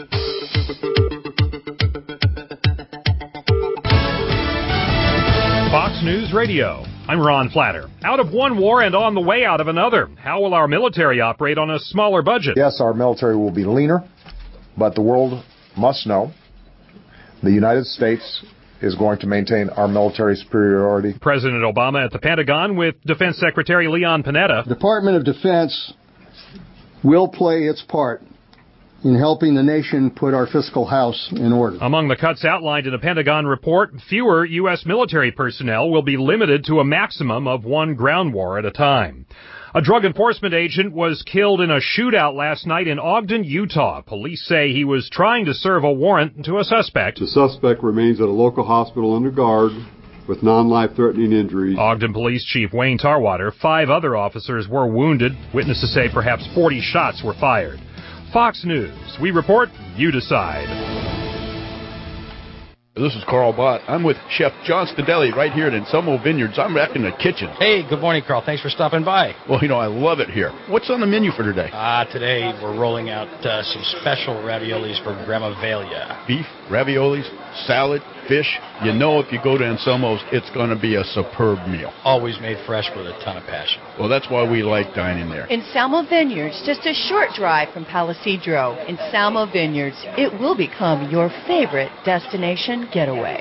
Fox News Radio. I'm Ron Flatter. Out of one war and on the way out of another. How will our military operate on a smaller budget? Yes, our military will be leaner, but the world must know the United States is going to maintain our military superiority. President Obama at the Pentagon with Defense Secretary Leon Panetta. The Department of Defense will play its part in helping the nation put our fiscal house in order. Among the cuts outlined in a Pentagon report, fewer U.S. military personnel will be limited to a maximum of one ground war at a time. A drug enforcement agent was killed in a shootout last night in Ogden, Utah. Police say he was trying to serve a warrant to a suspect. The suspect remains at a local hospital under guard with non-life-threatening injuries. Ogden Police Chief Wayne Tarwater. 5 other officers were wounded. Witnesses say perhaps 40 shots were fired. Fox News. We report, you decide. This is Carl Bott. I'm with Chef John Stadelli right here at Anselmo Vineyards. I'm back in the kitchen. Hey, good morning, Carl. Thanks for stopping by. Well, I love it here. What's on the menu for today? Today we're rolling out some special raviolis for Grandma Velia. Beef, raviolis, salad, fish. If you go to Anselmo's, it's going to be a superb meal. Always made fresh with a ton of passion. Well, that's why we like dining there. Anselmo Vineyards, just a short drive from Palisadro. Anselmo Vineyards, it will become your favorite destination getaway.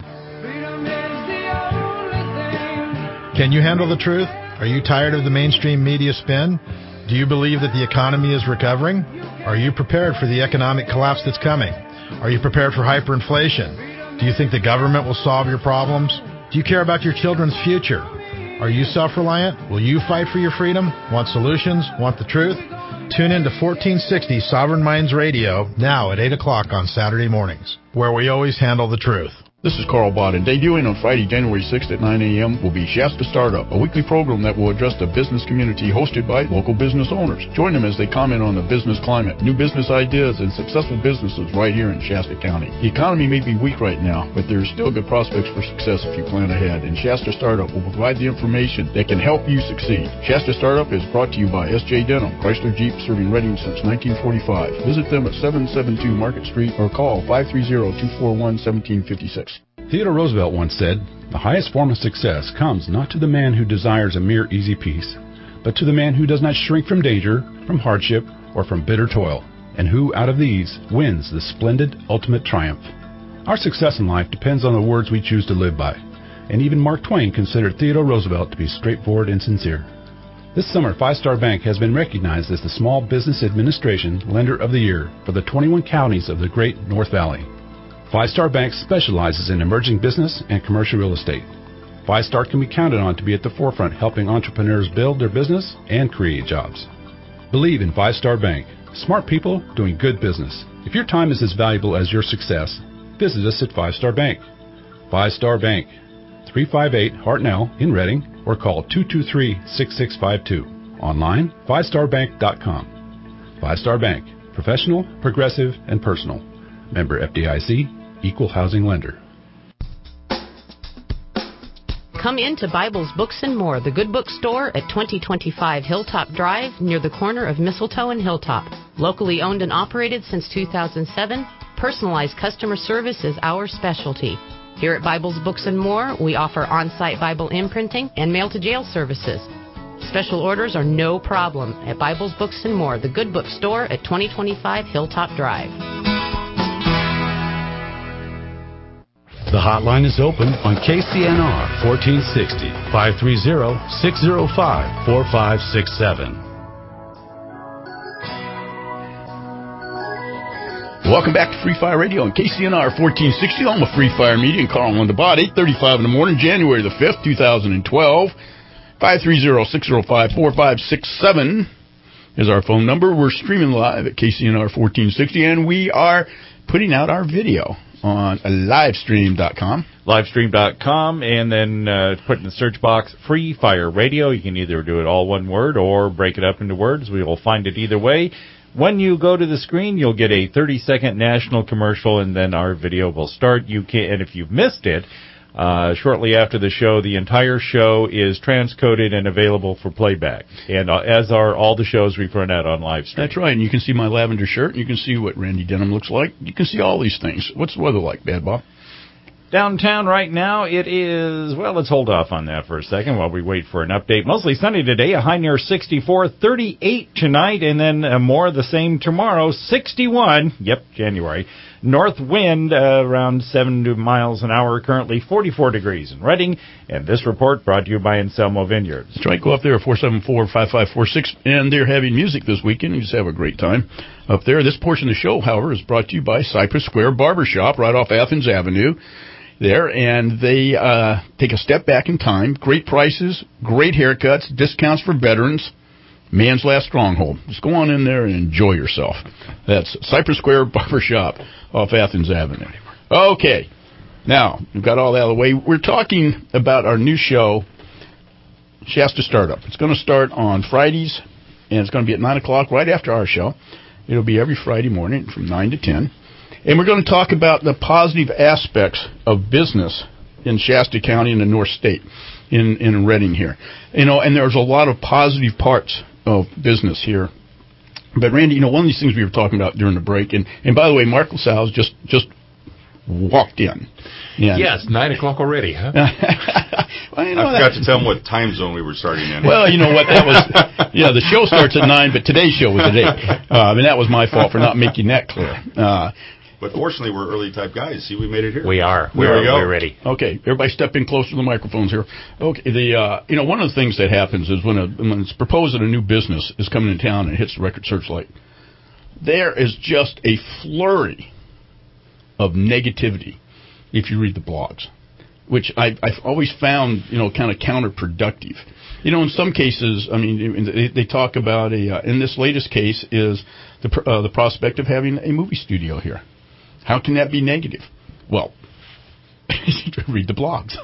Can you handle the truth? Are you tired of the mainstream media spin? Do you believe that the economy is recovering? Are you prepared for the economic collapse that's coming? Are you prepared for hyperinflation? Do you think the government will solve your problems? Do you care about your children's future? Are you self-reliant? Will you fight for your freedom? Want solutions? Want the truth? Tune in to 1460 Sovereign Minds Radio now at 8 o'clock on Saturday mornings, where we always handle the truth. This is Carl Bott, and debuting on Friday, January 6th at 9 a.m. will be Shasta Startup, a weekly program that will address the business community hosted by local business owners. Join them as they comment on the business climate, new business ideas, and successful businesses right here in Shasta County. The economy may be weak right now, but there are still good prospects for success if you plan ahead, and Shasta Startup will provide the information that can help you succeed. Shasta Startup is brought to you by S.J. Denham, Chrysler Jeep, serving Reading since 1945. Visit them at 772 Market Street or call 530-241-1756. Theodore Roosevelt once said, "The highest form of success comes not to the man who desires a mere easy peace, but to the man who does not shrink from danger, from hardship, or from bitter toil, and who, out of these, wins the splendid ultimate triumph." Our success in life depends on the words we choose to live by, and even Mark Twain considered Theodore Roosevelt to be straightforward and sincere. This summer, Five Star Bank has been recognized as the Small Business Administration Lender of the Year for the 21 counties of the Great North Valley. Five Star Bank specializes in emerging business and commercial real estate. Five Star can be counted on to be at the forefront helping entrepreneurs build their business and create jobs. Believe in Five Star Bank. Smart people doing good business. If your time is as valuable as your success, visit us at Five Star Bank. Five Star Bank, 358 Hartnell in Reading, or call 223-6652. Online, fivestarbank.com. Five Star Bank, professional, progressive, and personal. Member FDIC, Equal Housing Lender. Come into Bibles, Books, and More, the Good Book Store at 2025 Hilltop Drive near the corner of Mistletoe and Hilltop. Locally owned and operated since 2007, personalized customer service is our specialty. Here at Bibles, Books, and More, we offer on-site Bible imprinting and mail-to-jail services. Special orders are no problem at Bibles, Books, and More, the Good Book Store at 2025 Hilltop Drive. The hotline is open on KCNR 1460, 530-605-4567. Welcome back to Free Fire Radio on KCNR 1460, home of Free Fire Media and Carl on the Bot, 8:35 in the morning, January the 5th, 2012. 530-605-4567 is our phone number. We're streaming live at KCNR 1460, and we are putting out our video on livestream.com. Livestream.com, and then put in the search box Free Fire Radio. You can either do it all one word or break it up into words. We will find it either way. When you go to the screen, you'll get a 30-second national commercial, and then our video will start. And if you've missed it, shortly after the show, the entire show is transcoded and available for playback, and as are all the shows we put out on live stream. That's right, and you can see my lavender shirt, and you can see what Randy Denham looks like. You can see all these things. What's the weather like, Bad Bob? Downtown right now, it is, well, let's hold off on that for a second while we wait for an update. Mostly sunny today, a high near 64, 38 tonight, and then more of the same tomorrow, 61, yep, January. North wind around 7 miles an hour, currently 44 degrees in Reading. And this report brought to you by Anselmo Vineyards. That's right, go up there at 474-5546, and they're having music this weekend. You just have a great time up there. This portion of the show, however, is brought to you by Cypress Square Barbershop right off Athens Avenue there, and they take a step back in time. Great prices, great haircuts, discounts for veterans. Man's last stronghold. Just go on in there and enjoy yourself. That's Cypress Square Barbershop off Athens Avenue. Okay. Now, we've got all that out of the way. We're talking about our new show, Shasta Startup. It's going to start on Fridays, and it's going to be at 9 o'clock right after our show. It'll be every Friday morning from 9 to 10. And we're going to talk about the positive aspects of business in Shasta County and the North State, in Reading here. You know, and there's a lot of positive parts of business here. But Randy, you know, one of these things we were talking about during the break, and by the way, Mark LaSalle just walked in. Yes, 9 o'clock already, huh? Well, you know, I forgot to tell him what time zone we were starting in. Well, you know what, that was, the show starts at 9, but today's show was at 8. And that was my fault for not making that clear. But fortunately, we're early type guys. See, we made it here. We are. We're ready. Okay, everybody step in closer to the microphones here. Okay, one of the things that happens is when it's proposed that a new business is coming in town and it hits the Record Searchlight, there is just a flurry of negativity if you read the blogs, which I've always found, kind of counterproductive. In some cases, I mean, they talk about in this latest case is the prospect of having a movie studio here. How can that be negative? Well, read the blogs.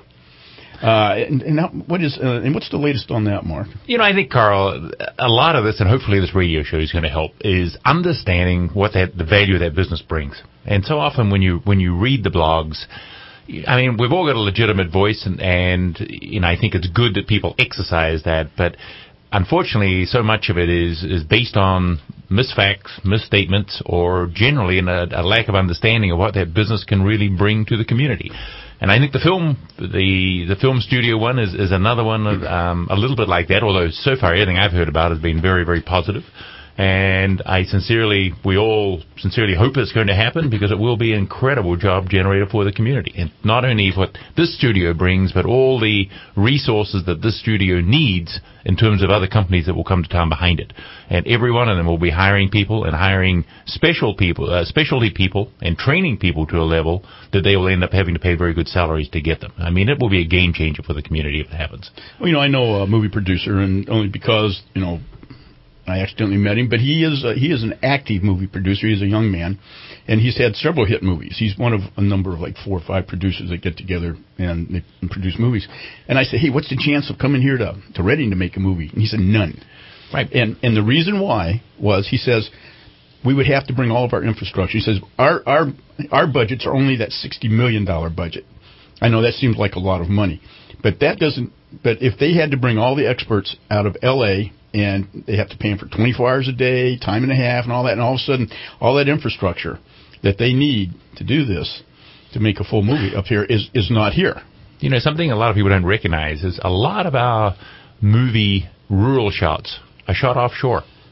And what's the latest on that, Mark? I think, Carl, a lot of this, and hopefully this radio show is going to help, is understanding what the value of that business brings. And so often when you read the blogs, I mean, we've all got a legitimate voice, and I think it's good that people exercise that, but unfortunately, so much of it is based on misfacts, misstatements, or generally in a lack of understanding of what that business can really bring to the community. And I think the film studio one is another one a little bit like that, although so far everything I've heard about has been very, very positive. And we all sincerely hope it's going to happen, because it will be an incredible job generator for the community. And not only what this studio brings, but all the resources that this studio needs in terms of other companies that will come to town behind it. And every one of them will be hiring people and hiring specialty people and training people to a level that they will end up having to pay very good salaries to get them. I mean, it will be a game changer for the community if it happens. Well, I know a movie producer, and only because, I accidentally met him, but he is an active movie producer. He's a young man, and he's had several hit movies. He's one of a number of 4 or 5 producers that get together and they produce movies. And I said, hey, what's the chance of coming here to Reading to make a movie? And he said, none. Right. And the reason why was, he says, we would have to bring all of our infrastructure. He says, our budgets are only that $60 million budget. I know that seems like a lot of money, but if they had to bring all the experts out of L.A., and they have to pay them for 24 hours a day, time and a half, and all that, and all of a sudden, all that infrastructure that they need to do this, to make a full movie up here, is not here. Something a lot of people don't recognize is a lot of our movie rural shots are shot offshore.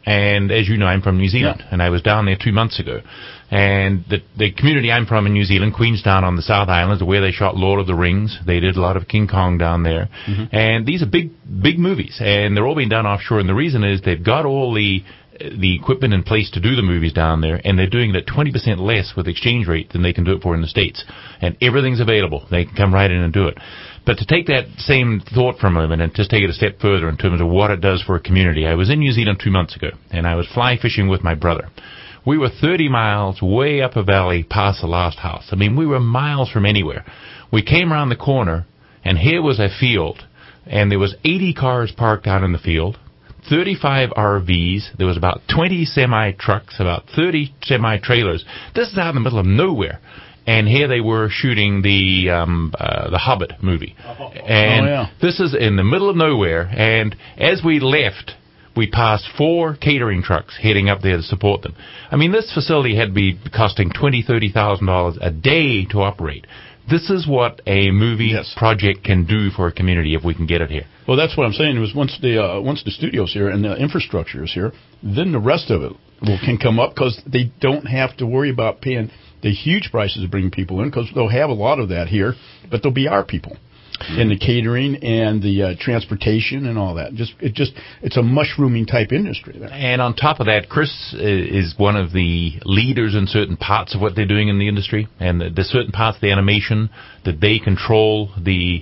And as you know, I'm from New Zealand, and I was down there 2 months ago. And the community I'm from in New Zealand, Queenstown on the South Island, is where they shot Lord of the Rings. They did a lot of King Kong down there. And these are big movies, and they're all being done offshore. And the reason is they've got all the equipment in place to do the movies down there, and they're doing it at 20% less with exchange rate than they can do it for in the States. And everything's available. They can come right in and do it. But to take that same thought for a moment and just take it a step further in terms of what it does for a community, I was in New Zealand 2 months ago, and I was fly fishing with my brother. We were 30 miles way up a valley past the last house. I mean, we were miles from anywhere. We came around the corner, and here was a field, and there was 80 cars parked out in the field, 35 RVs, there was about 20 semi-trucks, about 30 semi-trailers. This is out in the middle of nowhere. And here they were shooting the Hobbit movie. And this is in the middle of nowhere, and as we left, we passed 4 catering trucks heading up there to support them. I mean, this facility had to be costing $20,000, $30,000 a day to operate. This is what a movie project can do for a community if we can get it here. Well, that's what I'm saying. It was once the studio's here and the infrastructure is here, then the rest of it can come up because they don't have to worry about paying the huge prices of bringing people in because they'll have a lot of that here, but they'll be our people. And the catering and the transportation and all that. It's a mushrooming type industry there. And on top of that, Chris is one of the leaders in certain parts of what they're doing in the industry, and there's certain parts of the animation that they control the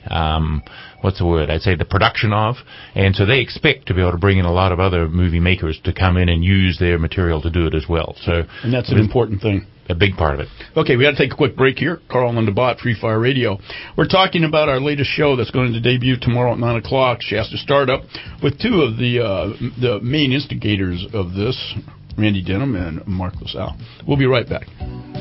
the production of, and so they expect to be able to bring in a lot of other movie makers to come in and use their material to do it as well. And that's an important thing. A big part of it. Okay, we got to take a quick break here. Carl and DeBott, Free Fire Radio. We're talking about our latest show that's going to debut tomorrow at 9 o'clock, Shasta Startup, with 2 of the main instigators of this, Randy Denham and Mark LaSalle. We'll be right back.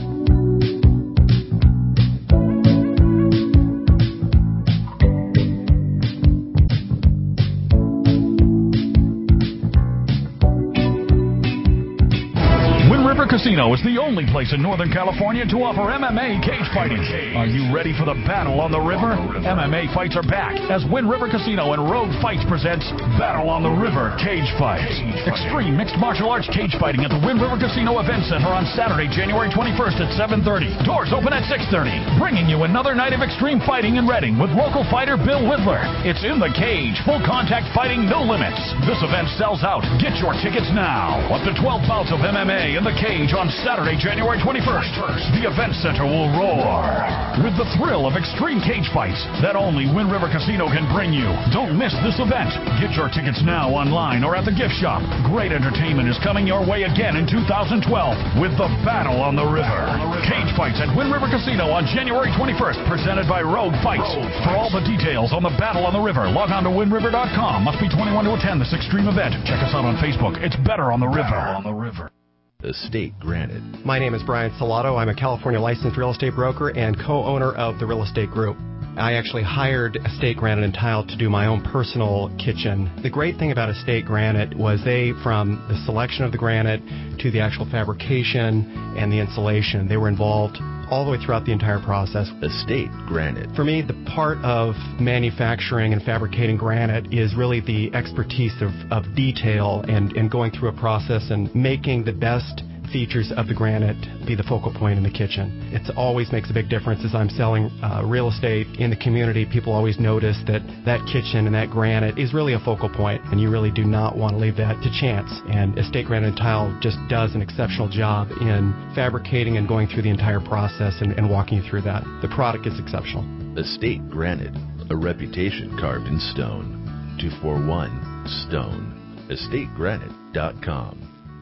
Casino is the only place in Northern California to offer MMA cage fighting. Are you ready for the battle on the river? MMA fights are back as Wind River Casino and Rogue Fights presents Battle on the River Cage Fights. Extreme mixed martial arts cage fighting at the Wind River Casino Event Center on Saturday, January 21st at 7:30. Doors open at 6:30. Bringing you another night of extreme fighting in Redding with local fighter Bill Whittler. It's in the cage. Full contact fighting, no limits. This event sells out. Get your tickets now. Up to 12 bouts of MMA in the cage on Saturday, January 21st. The event center will roar with the thrill of extreme cage fights that only Wind River Casino can bring you. Don't miss this event. Get your tickets now online or at the gift shop. Great entertainment is coming your way again in 2012 with the Battle on the River. Cage fights at Wind River Casino on January 21st, presented by Rogue Fights. For all the details on the Battle on the River, log on to windriver.com. Must be 21 to attend this extreme event. Check us out on Facebook. It's Better on the River. Estate Granted. My name is Brian Salato. I'm a California licensed real estate broker and co-owner of the Real Estate Group. I actually hired Estate Granite and Tile to do my own personal kitchen. The great thing about Estate Granite was from the selection of the granite to the actual fabrication and the insulation, they were involved all the way throughout the entire process. Estate Granite. For me, the part of manufacturing and fabricating granite is really the expertise of detail and going through a process and making the best features of the granite be the focal point in the kitchen. It always makes a big difference as I'm selling real estate in the community. People always notice that kitchen and that granite is really a focal point, and you really do not want to leave that to chance. And Estate Granite and Tile just does an exceptional job in fabricating and going through the entire process and walking you through that. The product is exceptional. Estate Granite, a reputation carved in stone. 241-STONE. EstateGranite.com.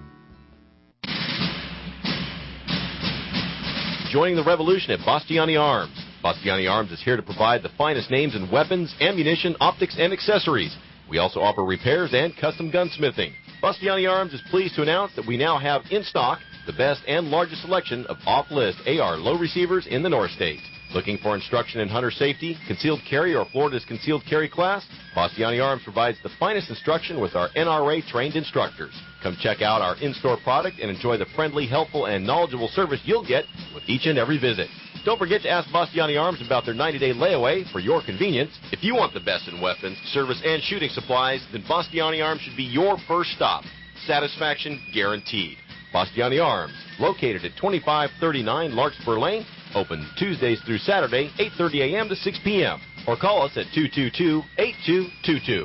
Joining the revolution at Bastiani Arms. Bastiani Arms is here to provide the finest names in weapons, ammunition, optics, and accessories. We also offer repairs and custom gunsmithing. Bastiani Arms is pleased to announce that we now have in stock the best and largest selection of off-list AR low receivers in the North States. Looking for instruction in hunter safety, concealed carry, or Florida's concealed carry class? Bastiani Arms provides the finest instruction with our NRA-trained instructors. Come check out our in-store product and enjoy the friendly, helpful, and knowledgeable service you'll get with each and every visit. Don't forget to ask Bastiani Arms about their 90-day layaway for your convenience. If you want the best in weapons, service, and shooting supplies, then Bastiani Arms should be your first stop. satisfaction guaranteed. Bastiani Arms, located at 2539 Larkspur Lane, open Tuesdays through Saturday, 8:30 a.m. to 6 p.m. Or call us at 222-8222.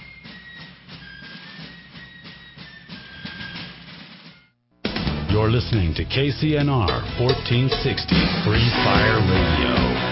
You're listening to KCNR 1460 Free Fire Radio.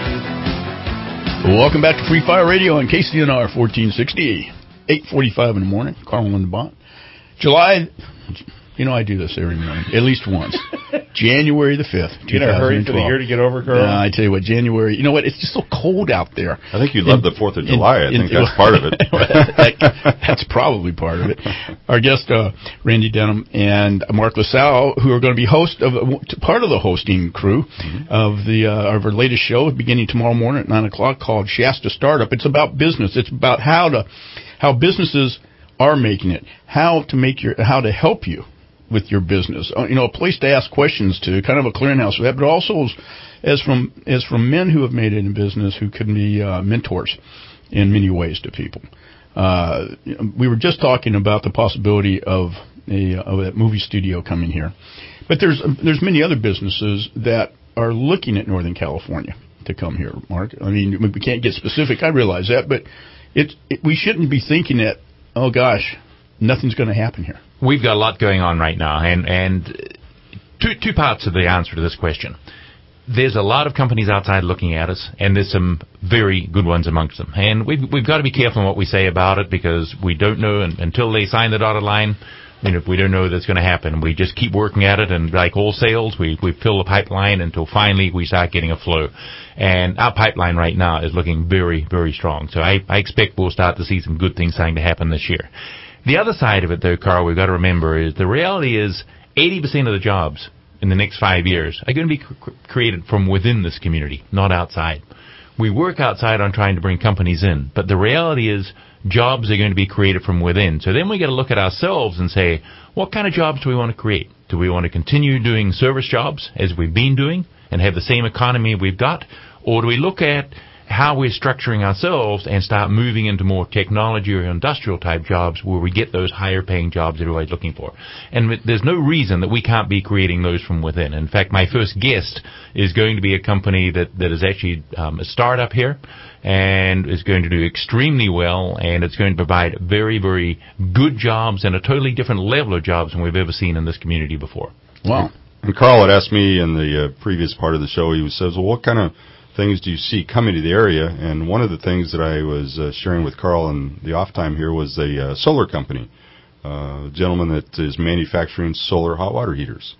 Welcome back to Free Fire Radio on KCNR 1460, 8:45 in the morning. Carl in the bot. July, I do this every morning, at least once. January the 5th, 2012. You in a hurry for the year to get over, Carl? I tell you what, January, it's just so cold out there. I think you love the 4th of July. I think that's part of it. That's probably part of it. Our guest, Randy Denham and Mark LaSalle, who are going to be part of the hosting crew of our latest show beginning tomorrow morning at 9 o'clock called Shasta Startup. It's about business. It's about how businesses are making it, how to help you with your business. A place to ask questions to, kind of a clearinghouse for that, but also as from men who have made it in business who can be mentors in many ways to people. We were just talking about the possibility of a movie studio coming here, but there's many other businesses that are looking at Northern California to come here. Mark, we can't get specific. I realize that, but we shouldn't be thinking that, oh gosh, nothing's going to happen here. We've got a lot going on right now, and two parts of the answer to this question. There's a lot of companies outside looking at us, and there's some very good ones amongst them. And we've got to be careful in what we say about it, because we don't know until they sign the dotted line. We don't know that's going to happen. We just keep working at it, and like all sales, we fill the pipeline until finally we start getting a flow. And our pipeline right now is looking very, very strong. So I expect we'll start to see some good things starting to happen this year. The other side of it, though, Carl, we've got to remember is the reality is 80% of the jobs in the next 5 years are going to be created from within this community, not outside. We work outside on trying to bring companies in, but the reality is jobs are going to be created from within. So then we got to look at ourselves and say, what kind of jobs do we want to create? Do we want to continue doing service jobs as we've been doing and have the same economy we've got? Or do we look at how we're structuring ourselves and start moving into more technology or industrial type jobs where we get those higher paying jobs everybody's looking for? And there's no reason that we can't be creating those from within. In fact, my first guest is going to be a company that is actually a startup here and is going to do extremely well, and it's going to provide very, very good jobs and a totally different level of jobs than we've ever seen in this community before. Wow. And Carl had asked me in the previous part of the show, he says, well, what kind of things do you see coming to the area? And one of the things that I was sharing with Carl in the off time here was a solar company, a gentleman that is manufacturing solar hot water heaters.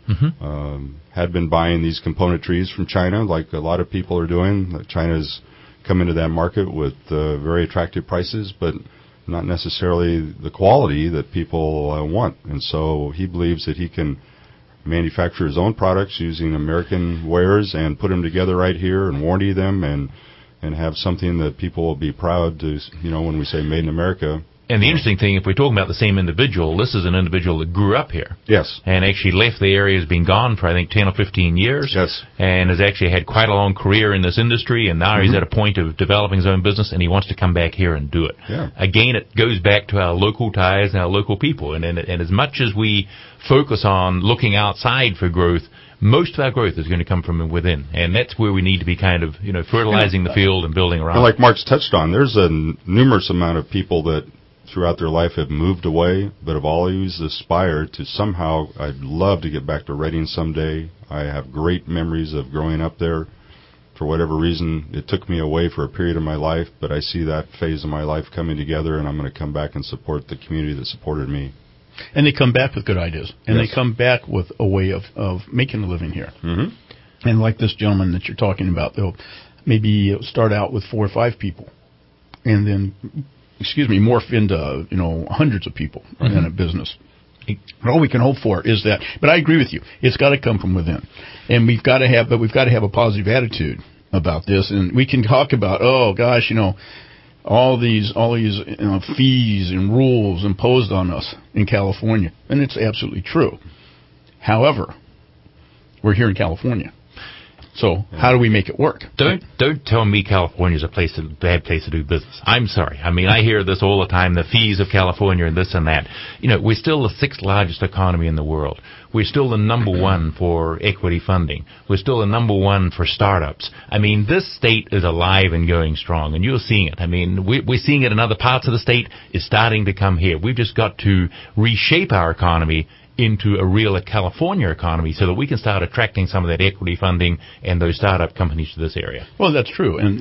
Had been buying these componentries from China, like a lot of people are doing. China's come into that market with very attractive prices, but not necessarily the quality that people want. And so he believes that he can manufacture his own products using American wares and put them together right here and warranty them and have something that people will be proud to, when we say made in America. And the interesting thing, if we're talking about the same individual, this is an individual that grew up here. Yes. And actually left the area, has been gone for, I think, 10 or 15 years. Yes. And has actually had quite a long career in this industry, and now he's at a point of developing his own business, and he wants to come back here and do it. Yeah. Again, it goes back to our local ties and our local people. And as much as we focus on looking outside for growth, most of our growth is going to come from within. And that's where we need to be kind of, fertilizing the field and building around. And like Mark's touched on, there's a numerous amount of people that throughout their life have moved away, but have always aspired to somehow, I'd love to get back to Redding someday. I have great memories of growing up there. For whatever reason, it took me away for a period of my life, but I see that phase of my life coming together, and I'm going to come back and support the community that supported me. And they come back with good ideas, and Yes. they come back with a way of making a living here. And like this gentleman that you're talking about, they'll maybe start out with 4 or 5 people, and then morph into, hundreds of people in a business. And all we can hope for is that, but I agree with you, it's got to come from within. And we've got to have a positive attitude about this. And we can talk about, oh gosh, all these fees and rules imposed on us in California. And it's absolutely true. However, we're here in California. So how do we make it work? Don't tell me California's a bad place to do business. I'm sorry. I mean, I hear this all the time, the fees of California and this and that. You know, we're still the 6th largest economy in the world. We're still the number 1 for equity funding. We're still the number 1 for startups. I mean, this state is alive and going strong, and you're seeing it. I mean, we're seeing it in other parts of the state. It's starting to come here. We've just got to reshape our economy into a real California economy so that we can start attracting some of that equity funding and those startup companies to this area. Well, that's true, and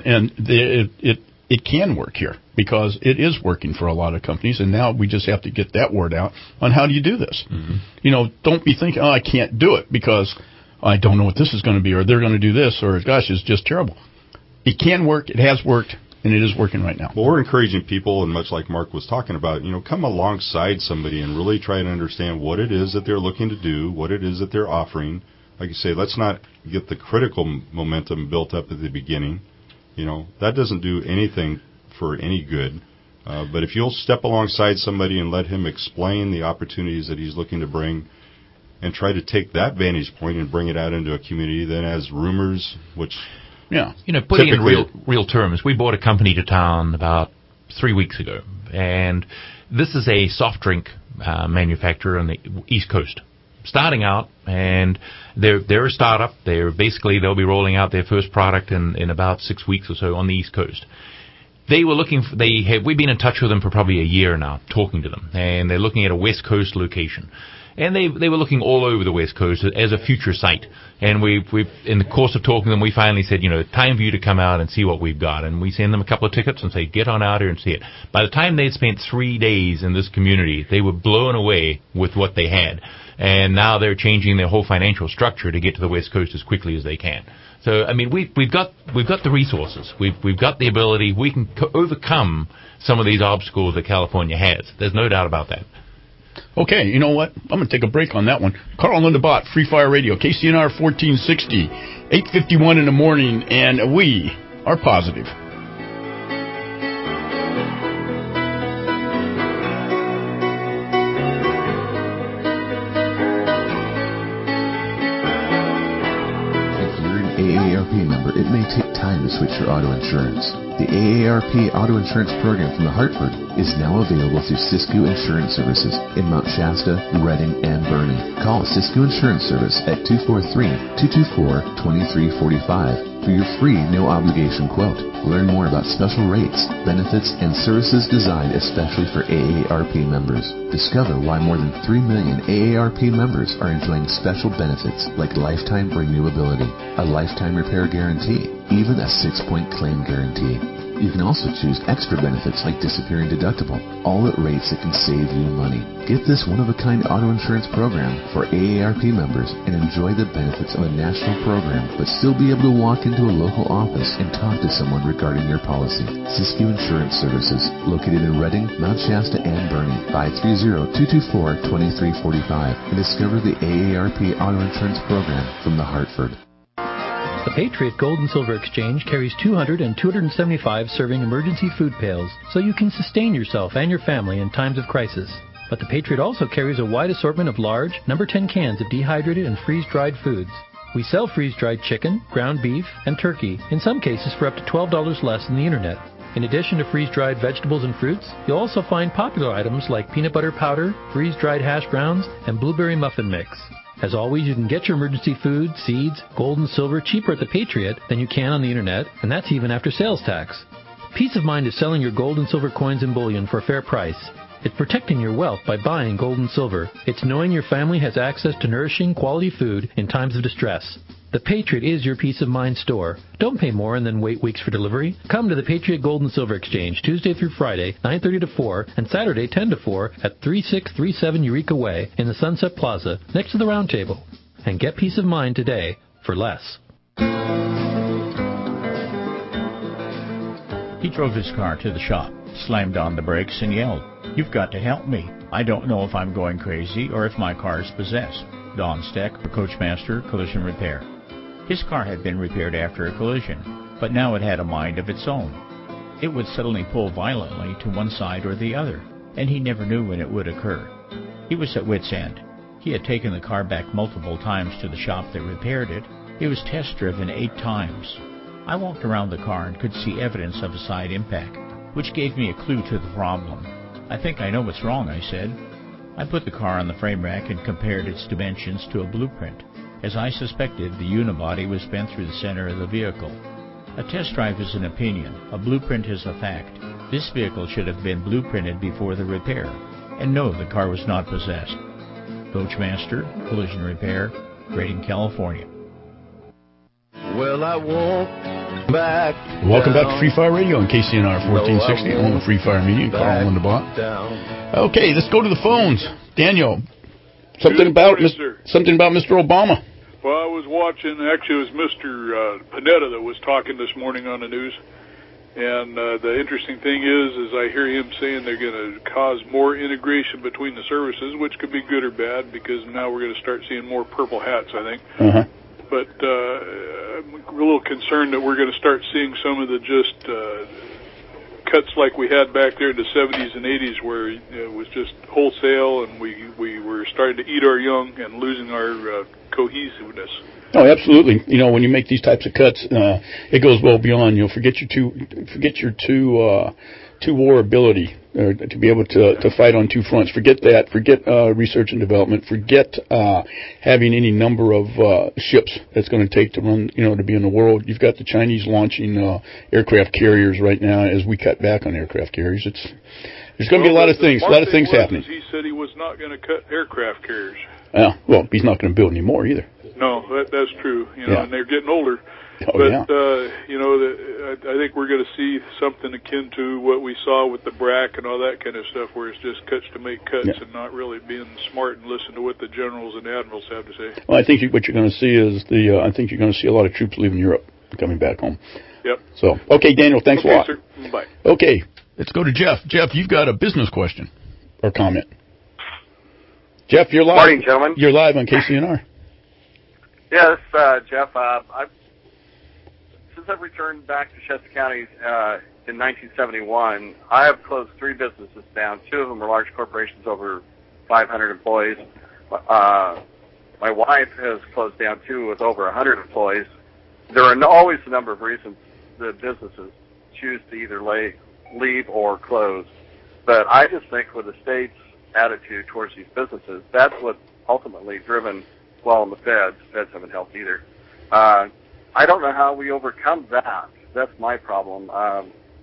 it can work here because it is working for a lot of companies, and now we just have to get that word out on how do you do this. Mm-hmm. You know, don't be thinking, I can't do it because I don't know what this is going to be, or they're going to do this, or gosh, it's just terrible. It can work, it has worked, and it is working right now. Well, we're encouraging people, and much like Mark was talking about, come alongside somebody and really try to understand what it is that they're looking to do, what it is that they're offering. Like you say, let's not get the critical momentum built up at the beginning. That doesn't do anything for any good. But if you'll step alongside somebody and let him explain the opportunities that he's looking to bring and try to take that vantage point and bring it out into a community, then as rumors, which... Yeah. Putting in real terms, we bought a company to town about 3 weeks ago, and this is a soft drink manufacturer on the East Coast. Starting out, and they're a startup. They'll be rolling out their first product in about 6 weeks or so on the East Coast. We've been in touch with them for probably a year now, talking to them, and they're looking at a West Coast location. And they were looking all over the West Coast as a future site. And we in the course of talking to them, we finally said, time for you to come out and see what we've got. And we send them a couple of tickets and say, get on out here and see it. By the time they'd spent 3 days in this community, they were blown away with what they had. And now they're changing their whole financial structure to get to the West Coast as quickly as they can. So, I mean, we've got the resources. We've got the ability. We can overcome some of these obstacles that California has. There's no doubt about that. Okay, you know what? I'm going to take a break on that one. Carl Lindebott, Free Fire Radio, KCNR 1460, 8:51 in the morning, and we are positive. If you're an AARP member, it may take time to switch your auto insurance. The AARP Auto Insurance Program from the Hartford is now available through Siskiyou Insurance Services in Mount Shasta, Redding, and Boerne. Call Siskiyou Insurance Service at 243-224-2345 for your free no-obligation quote. Learn more about special rates, benefits, and services designed especially for AARP members. Discover why more than 3 million AARP members are enjoying special benefits like lifetime renewability, a lifetime repair guarantee, even a 6-point claim guarantee. You can also choose extra benefits like disappearing deductible, all at rates that can save you money. Get this one-of-a-kind auto insurance program for AARP members and enjoy the benefits of a national program, but still be able to walk into a local office and talk to someone regarding your policy. Siskiyou Insurance Services, located in Redding, Mount Shasta, and Boerne, 530-224-2345, and discover the AARP Auto Insurance Program from the Hartford. The Patriot Gold and Silver Exchange carries 200 and 275 serving emergency food pails so you can sustain yourself and your family in times of crisis. But the Patriot also carries a wide assortment of large, number 10 cans of dehydrated and freeze-dried foods. We sell freeze-dried chicken, ground beef, and turkey, in some cases for up to $12 less than the internet. In addition to freeze-dried vegetables and fruits, you'll also find popular items like peanut butter powder, freeze-dried hash browns, and blueberry muffin mix. As always, you can get your emergency food, seeds, gold and silver cheaper at the Patriot than you can on the internet, and that's even after sales tax. Peace of mind is selling your gold and silver coins and bullion for a fair price. It's protecting your wealth by buying gold and silver. It's knowing your family has access to nourishing, quality food in times of distress. The Patriot is your peace of mind store. Don't pay more and then wait weeks for delivery. Come to the Patriot Gold and Silver Exchange Tuesday through Friday, 9:30 to 4, and Saturday 10 to 4 at 3637 Eureka Way in the Sunset Plaza next to the Round Table. And get peace of mind today for less. He drove his car to the shop, slammed on the brakes, and yelled, "You've got to help me. I don't know if I'm going crazy or if my car is possessed." Don Steck for Coachmaster Collision Repair. His car had been repaired after a collision, but now it had a mind of its own. It would suddenly pull violently to one side or the other, and he never knew when it would occur. He was at wit's end. He had taken the car back multiple times to the shop that repaired it, It was test driven 8 times. I walked around the car and could see evidence of a side impact, which gave me a clue to the problem. I think I know what's wrong, I said. I put the car on the frame rack and compared its dimensions to a blueprint. As I suspected, the unibody was bent through the center of the vehicle. A test drive is an opinion. A blueprint is a fact. This vehicle should have been blueprinted before the repair. And no, the car was not possessed. Coachmaster, Collision Repair, Redding, California. Well, I won't back. Welcome back to Free Fire Radio on KCNR 1460 on Free Fire Media. Carl Lindebaugh. Okay, let's go to the phones. Daniel, something about Mr. Obama. Well, I was watching. Actually, it was Mr. Panetta that was talking this morning on the news. And the interesting thing is I hear him saying they're going to cause more integration between the services, which could be good or bad, because now we're going to start seeing more purple hats, I think. Uh-huh. But I'm a little concerned that we're going to start seeing some of the just cuts like we had back there in the 70s and 80s, where it was just wholesale, and we were starting to eat our young and losing our cohesiveness. Oh, absolutely. You know, when you make these types of cuts, it goes well beyond. You'll forget your two-war ability, to be able to fight on two fronts. Forget that. Forget research and development. Forget having any number of ships that's going to take to run, to be in the world. You've got the Chinese launching aircraft carriers right now. As we cut back on aircraft carriers, there's going to be a lot of things happening. He said he was not going to cut aircraft carriers. Well, he's not going to build any more either. No, that's true. And they're getting older. Oh, but, yeah. I think we're going to see something akin to what we saw with the BRAC and all that kind of stuff, where it's just cuts to make cuts and not really being smart and listen to what the generals and admirals have to say. Well, I think what you're going to see is I think you're going to see a lot of troops leaving Europe and coming back home. Yep. So, okay, Daniel, thanks a lot. Sir. Bye. Okay, let's go to Jeff. Jeff, you've got a business question or comment. Jeff, you're live. Morning, gentlemen. You're live on KCNR. Yes, Jeff. Since I've returned back to Shasta County in 1971, I have closed 3 businesses down. 2 of them are large corporations, over 500 employees. My wife has closed down 2 with over 100 employees. There are always a number of reasons that businesses choose to either leave or close. But I just think with the state's attitude towards these businesses, that's what ultimately driven, well, the feds. Feds haven't helped either. I don't know how we overcome that. That's my problem. I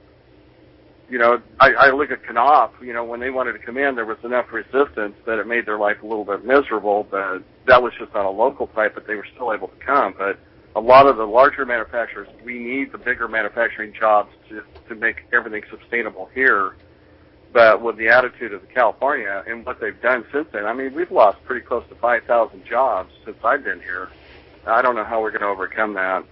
look at Knopf, when they wanted to come in, there was enough resistance that it made their life a little bit miserable, but that was just on a local type, but they were still able to come. But a lot of the larger manufacturers, we need the bigger manufacturing jobs to make everything sustainable here. But with the attitude of California and what they've done since then, I mean, we've lost pretty close to 5,000 jobs since I've been here. I don't know how we're going to overcome that.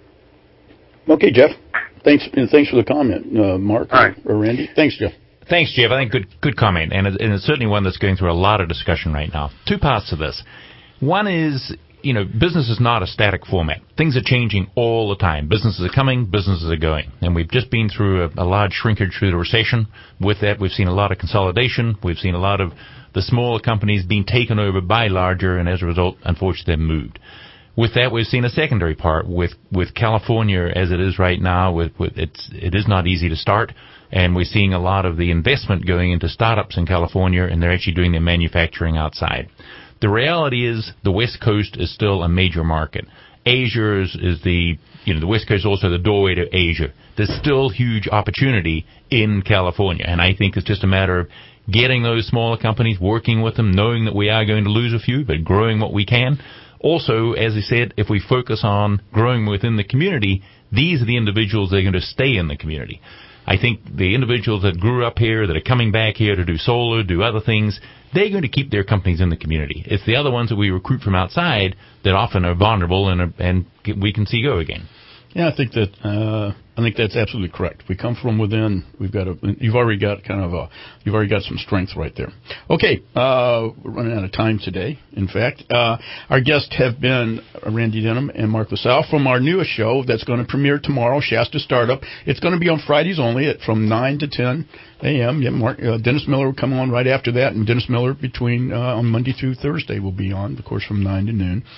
Okay, Jeff. Thanks for the comment, Mark or Randy. Thanks, Jeff. Thanks, Jeff. I think good comment, and it's certainly one that's going through a lot of discussion right now. 2 parts to this. One is, business is not a static format. Things are changing all the time. Businesses are coming, businesses are going. And we've just been through a large shrinkage through the recession. With that, we've seen a lot of consolidation. We've seen a lot of the smaller companies being taken over by larger, and as a result, unfortunately, they've moved. With that, we've seen a secondary part with California as it is right now. It is not easy to start, and we're seeing a lot of the investment going into startups in California, and they're actually doing their manufacturing outside. The reality is the West Coast is still a major market. Asia is the West Coast is also the doorway to Asia. There's still huge opportunity in California, and I think it's just a matter of getting those smaller companies, working with them, knowing that we are going to lose a few, but growing what we can. Also, as I said, if we focus on growing within the community, these are the individuals that are going to stay in the community. I think the individuals that grew up here, that are coming back here to do solar, do other things, they're going to keep their companies in the community. It's the other ones that we recruit from outside that often are vulnerable and we can see go again. Yeah, I think that's absolutely correct. We come from within. You've already got some strength right there. Okay, we're running out of time today. In fact, our guests have been Randy Denham and Mark LaSalle from our newest show that's going to premiere tomorrow, Shasta Startup. It's going to be on Fridays only from 9 to 10 a.m. Yeah, Dennis Miller will come on right after that, and Dennis Miller on Monday through Thursday will be on, of course, from 9 to noon.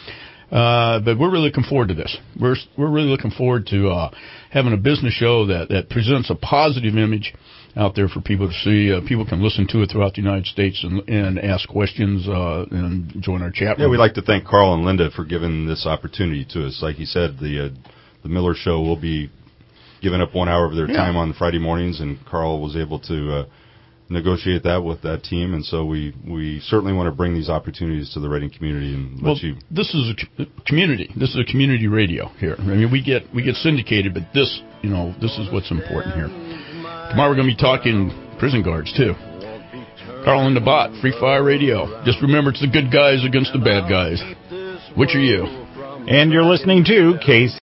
But we're really looking forward to this. We're really looking forward to having a business show that presents a positive image out there for people to see. People can listen to it throughout the United States and ask questions and join our chat room. Yeah, we'd like to thank Carl and Linda for giving this opportunity to us. Like he said, the Miller Show will be giving up 1 hour of their time on Friday mornings, and Carl was able to negotiate that with that team, and so we certainly want to bring these opportunities to the Reading community and let you. This is a community. This is a community radio here. I mean, we get syndicated, but this is what's important here. Tomorrow we're going to be talking prison guards too. Carl and the Bot, Free Fire Radio. Just remember, it's the good guys against the bad guys. Which are you? And you're listening to KC.